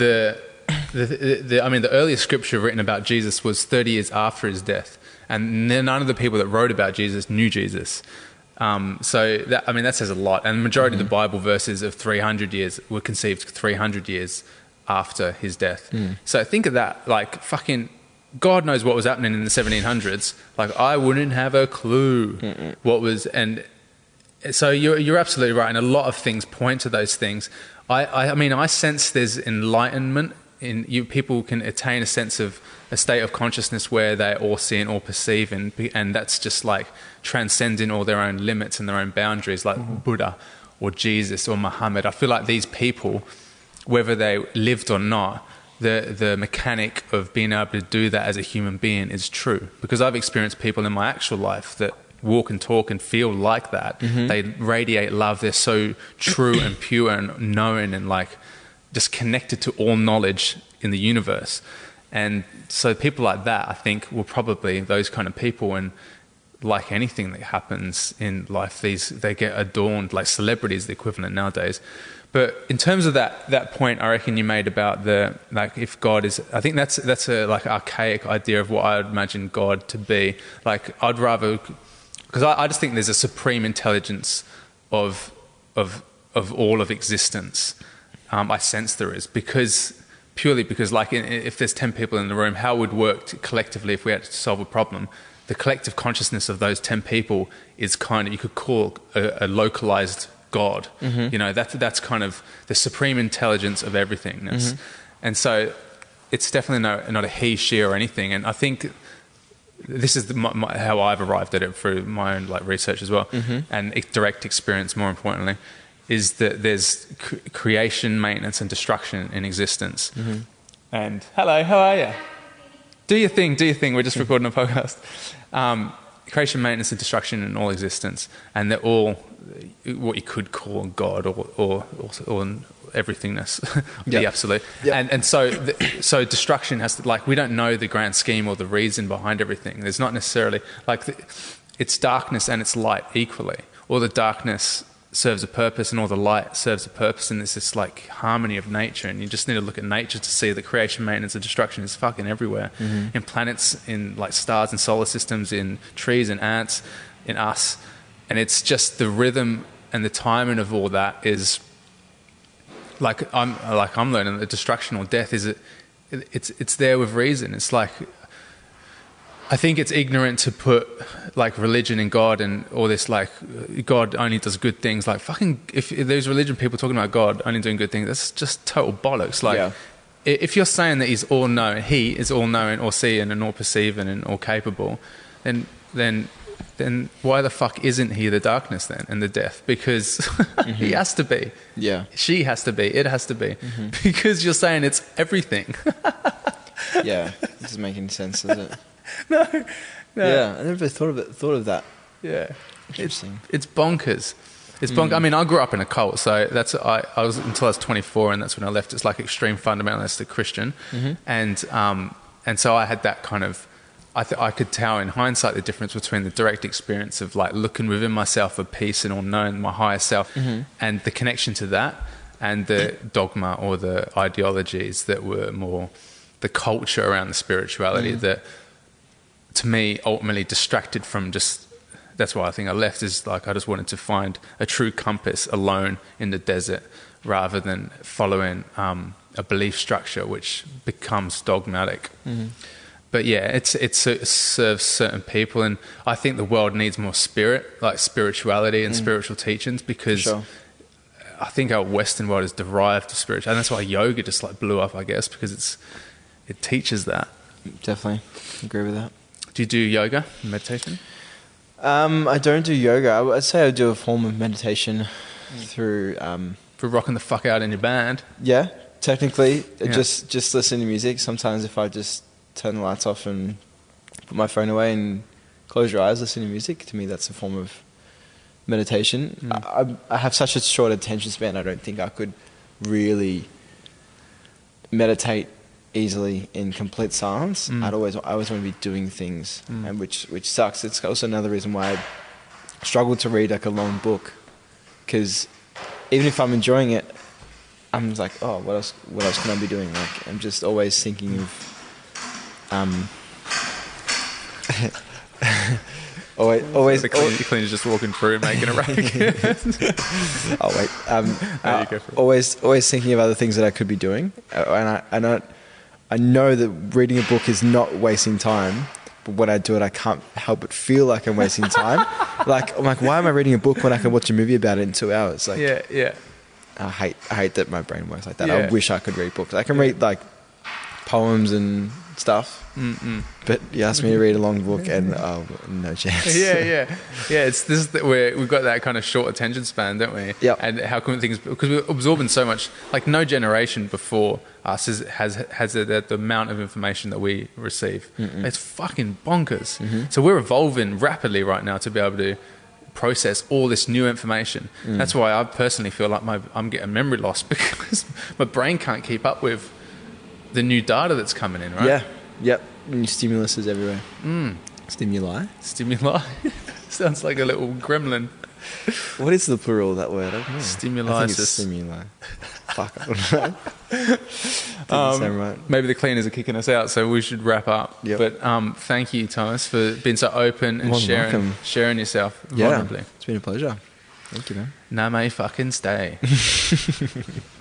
The earliest scripture written about Jesus was 30 years after his death, and none of the people that wrote about Jesus knew Jesus. So that says a lot. And the majority of the Bible verses of 300 years were conceived 300 years after his death. So think of that, like, fucking God knows what was happening in the 1700s. Like, I wouldn't have a clue what was. And so you're absolutely right, and a lot of things point to those things. I sense there's enlightenment in you. People can attain a sense of a state of consciousness where they all see and all perceive, and that's just like transcending all their own limits and their own boundaries, like Buddha or Jesus or Muhammad. I feel like these people, whether they lived or not, the mechanic of being able to do that as a human being is true, because I've experienced people in my actual life that walk and talk and feel like that. They radiate love. They're so true and pure and knowing and like just connected to all knowledge in the universe. And so people like that, I think, were probably those kind of people. And like anything that happens in life, they get adorned, like celebrities, the equivalent nowadays. But in terms of that point, I reckon you made about if God is, I think that's a like archaic idea of what I would imagine God to be. Like, I'd rather, because I just think there's a supreme intelligence of all of existence. I sense there is, purely because like if there's 10 people in the room, how it would work collectively if we had to solve a problem. The collective consciousness of those 10 people is kind of, you could call a localized God. You know, that's kind of the supreme intelligence of everythingness. And so it's definitely not a he, she or anything. And I think this is how I've arrived at it through my own like research as well, and direct experience, more importantly, is that there's creation, maintenance, and destruction in existence. And hello, how are you? Do your thing. We're just recording a podcast. Creation, maintenance, and destruction in all existence, and they're all what you could call God or everythingness, the absolute. And so destruction has to, like, we don't know the grand scheme or the reason behind everything. There's not necessarily like it's darkness and it's light equally. All the darkness serves a purpose and all the light serves a purpose, and there's this like harmony of nature, and you just need to look at nature to see that creation, maintenance, and destruction is fucking everywhere. In planets, in like stars and solar systems, in trees and ants, in us. And it's just the rhythm and the timing of all that is like I'm learning that destruction or death is it's there with reason. It's like, I think it's ignorant to put like religion and God and all this, like God only does good things. Like fucking, if there's religion people talking about God only doing good things, that's just total bollocks. Like if you're saying that he's all knowing, he is all knowing, or seeing, and all perceiving, and all capable, then why the fuck isn't he the darkness then and the death? Because he has to be. Yeah. She has to be. It has to be. Because you're saying it's everything. Yeah. This doesn't make any sense, does it? No. Yeah, I never thought of that. Yeah. Interesting. It's bonkers. It's bonkers. I mean, I grew up in a cult, so I was until I was 24, and that's when I left. It's like extreme fundamentalist Christian, and so I had that kind of. I could tell in hindsight the difference between the direct experience of like looking within myself for peace and all knowing my higher self, and the connection to that, and the dogma or the ideologies that were more the culture around the spirituality that, to me, ultimately distracted from just. That's why I think I left, is like I just wanted to find a true compass alone in the desert rather than following a belief structure which becomes dogmatic. But yeah, it serves certain people, and I think the world needs more spirit, like spirituality and spiritual teachings, because I think our Western world is derived to spirituality, and that's why yoga just like blew up, I guess, because it teaches that. Definitely agree with that. Do you do yoga, meditation? I don't do yoga. I'd say I do a form of meditation through... For rocking the fuck out in your band. Yeah, technically. Just listen to music. Sometimes if I just turn the lights off and put my phone away and close your eyes, listen to music, to me that's a form of meditation. I have such a short attention span, I don't think I could really meditate easily in complete silence. I always want to be doing things, and which sucks. It's also another reason why I struggle to read like a long book, because even if I'm enjoying it, I'm just like, oh, what else can I be doing? Like, I'm just always thinking of always the cleaner's just walking through making a racket. Oh wait, you go for it. always thinking of other things that I could be doing, and I know that reading a book is not wasting time, but when I do it, I can't help but feel like I'm wasting time. Like, I'm like, why am I reading a book when I can watch a movie about it in 2 hours? Like, yeah. I hate that my brain works like that. Yeah. I wish I could read books. I can read like poems and stuff, but you ask me to read a long book, and no chance. Yeah. It's this where we've got that kind of short attention span, don't we? Yeah. And how come things, because we're absorbing so much. Like no generation before us has the amount of information that we receive. It's fucking bonkers. So we're evolving rapidly right now to be able to process all this new information. That's why I personally feel like I'm getting memory loss, because my brain can't keep up with the new data that's coming in, right? Yeah. Yep. New stimulus is everywhere. Stimuli. Sounds like a little gremlin. What is the plural of that word? I don't know. Stimulitis. I think it's stimuli. Fuck, I don't know. Doesn't sound right. Maybe the cleaners are kicking us out, so we should wrap up. Yep. But thank you, Thomas, for being so open and sharing yourself vulnerably. It's been a pleasure. Thank you, man. Name fucking stay.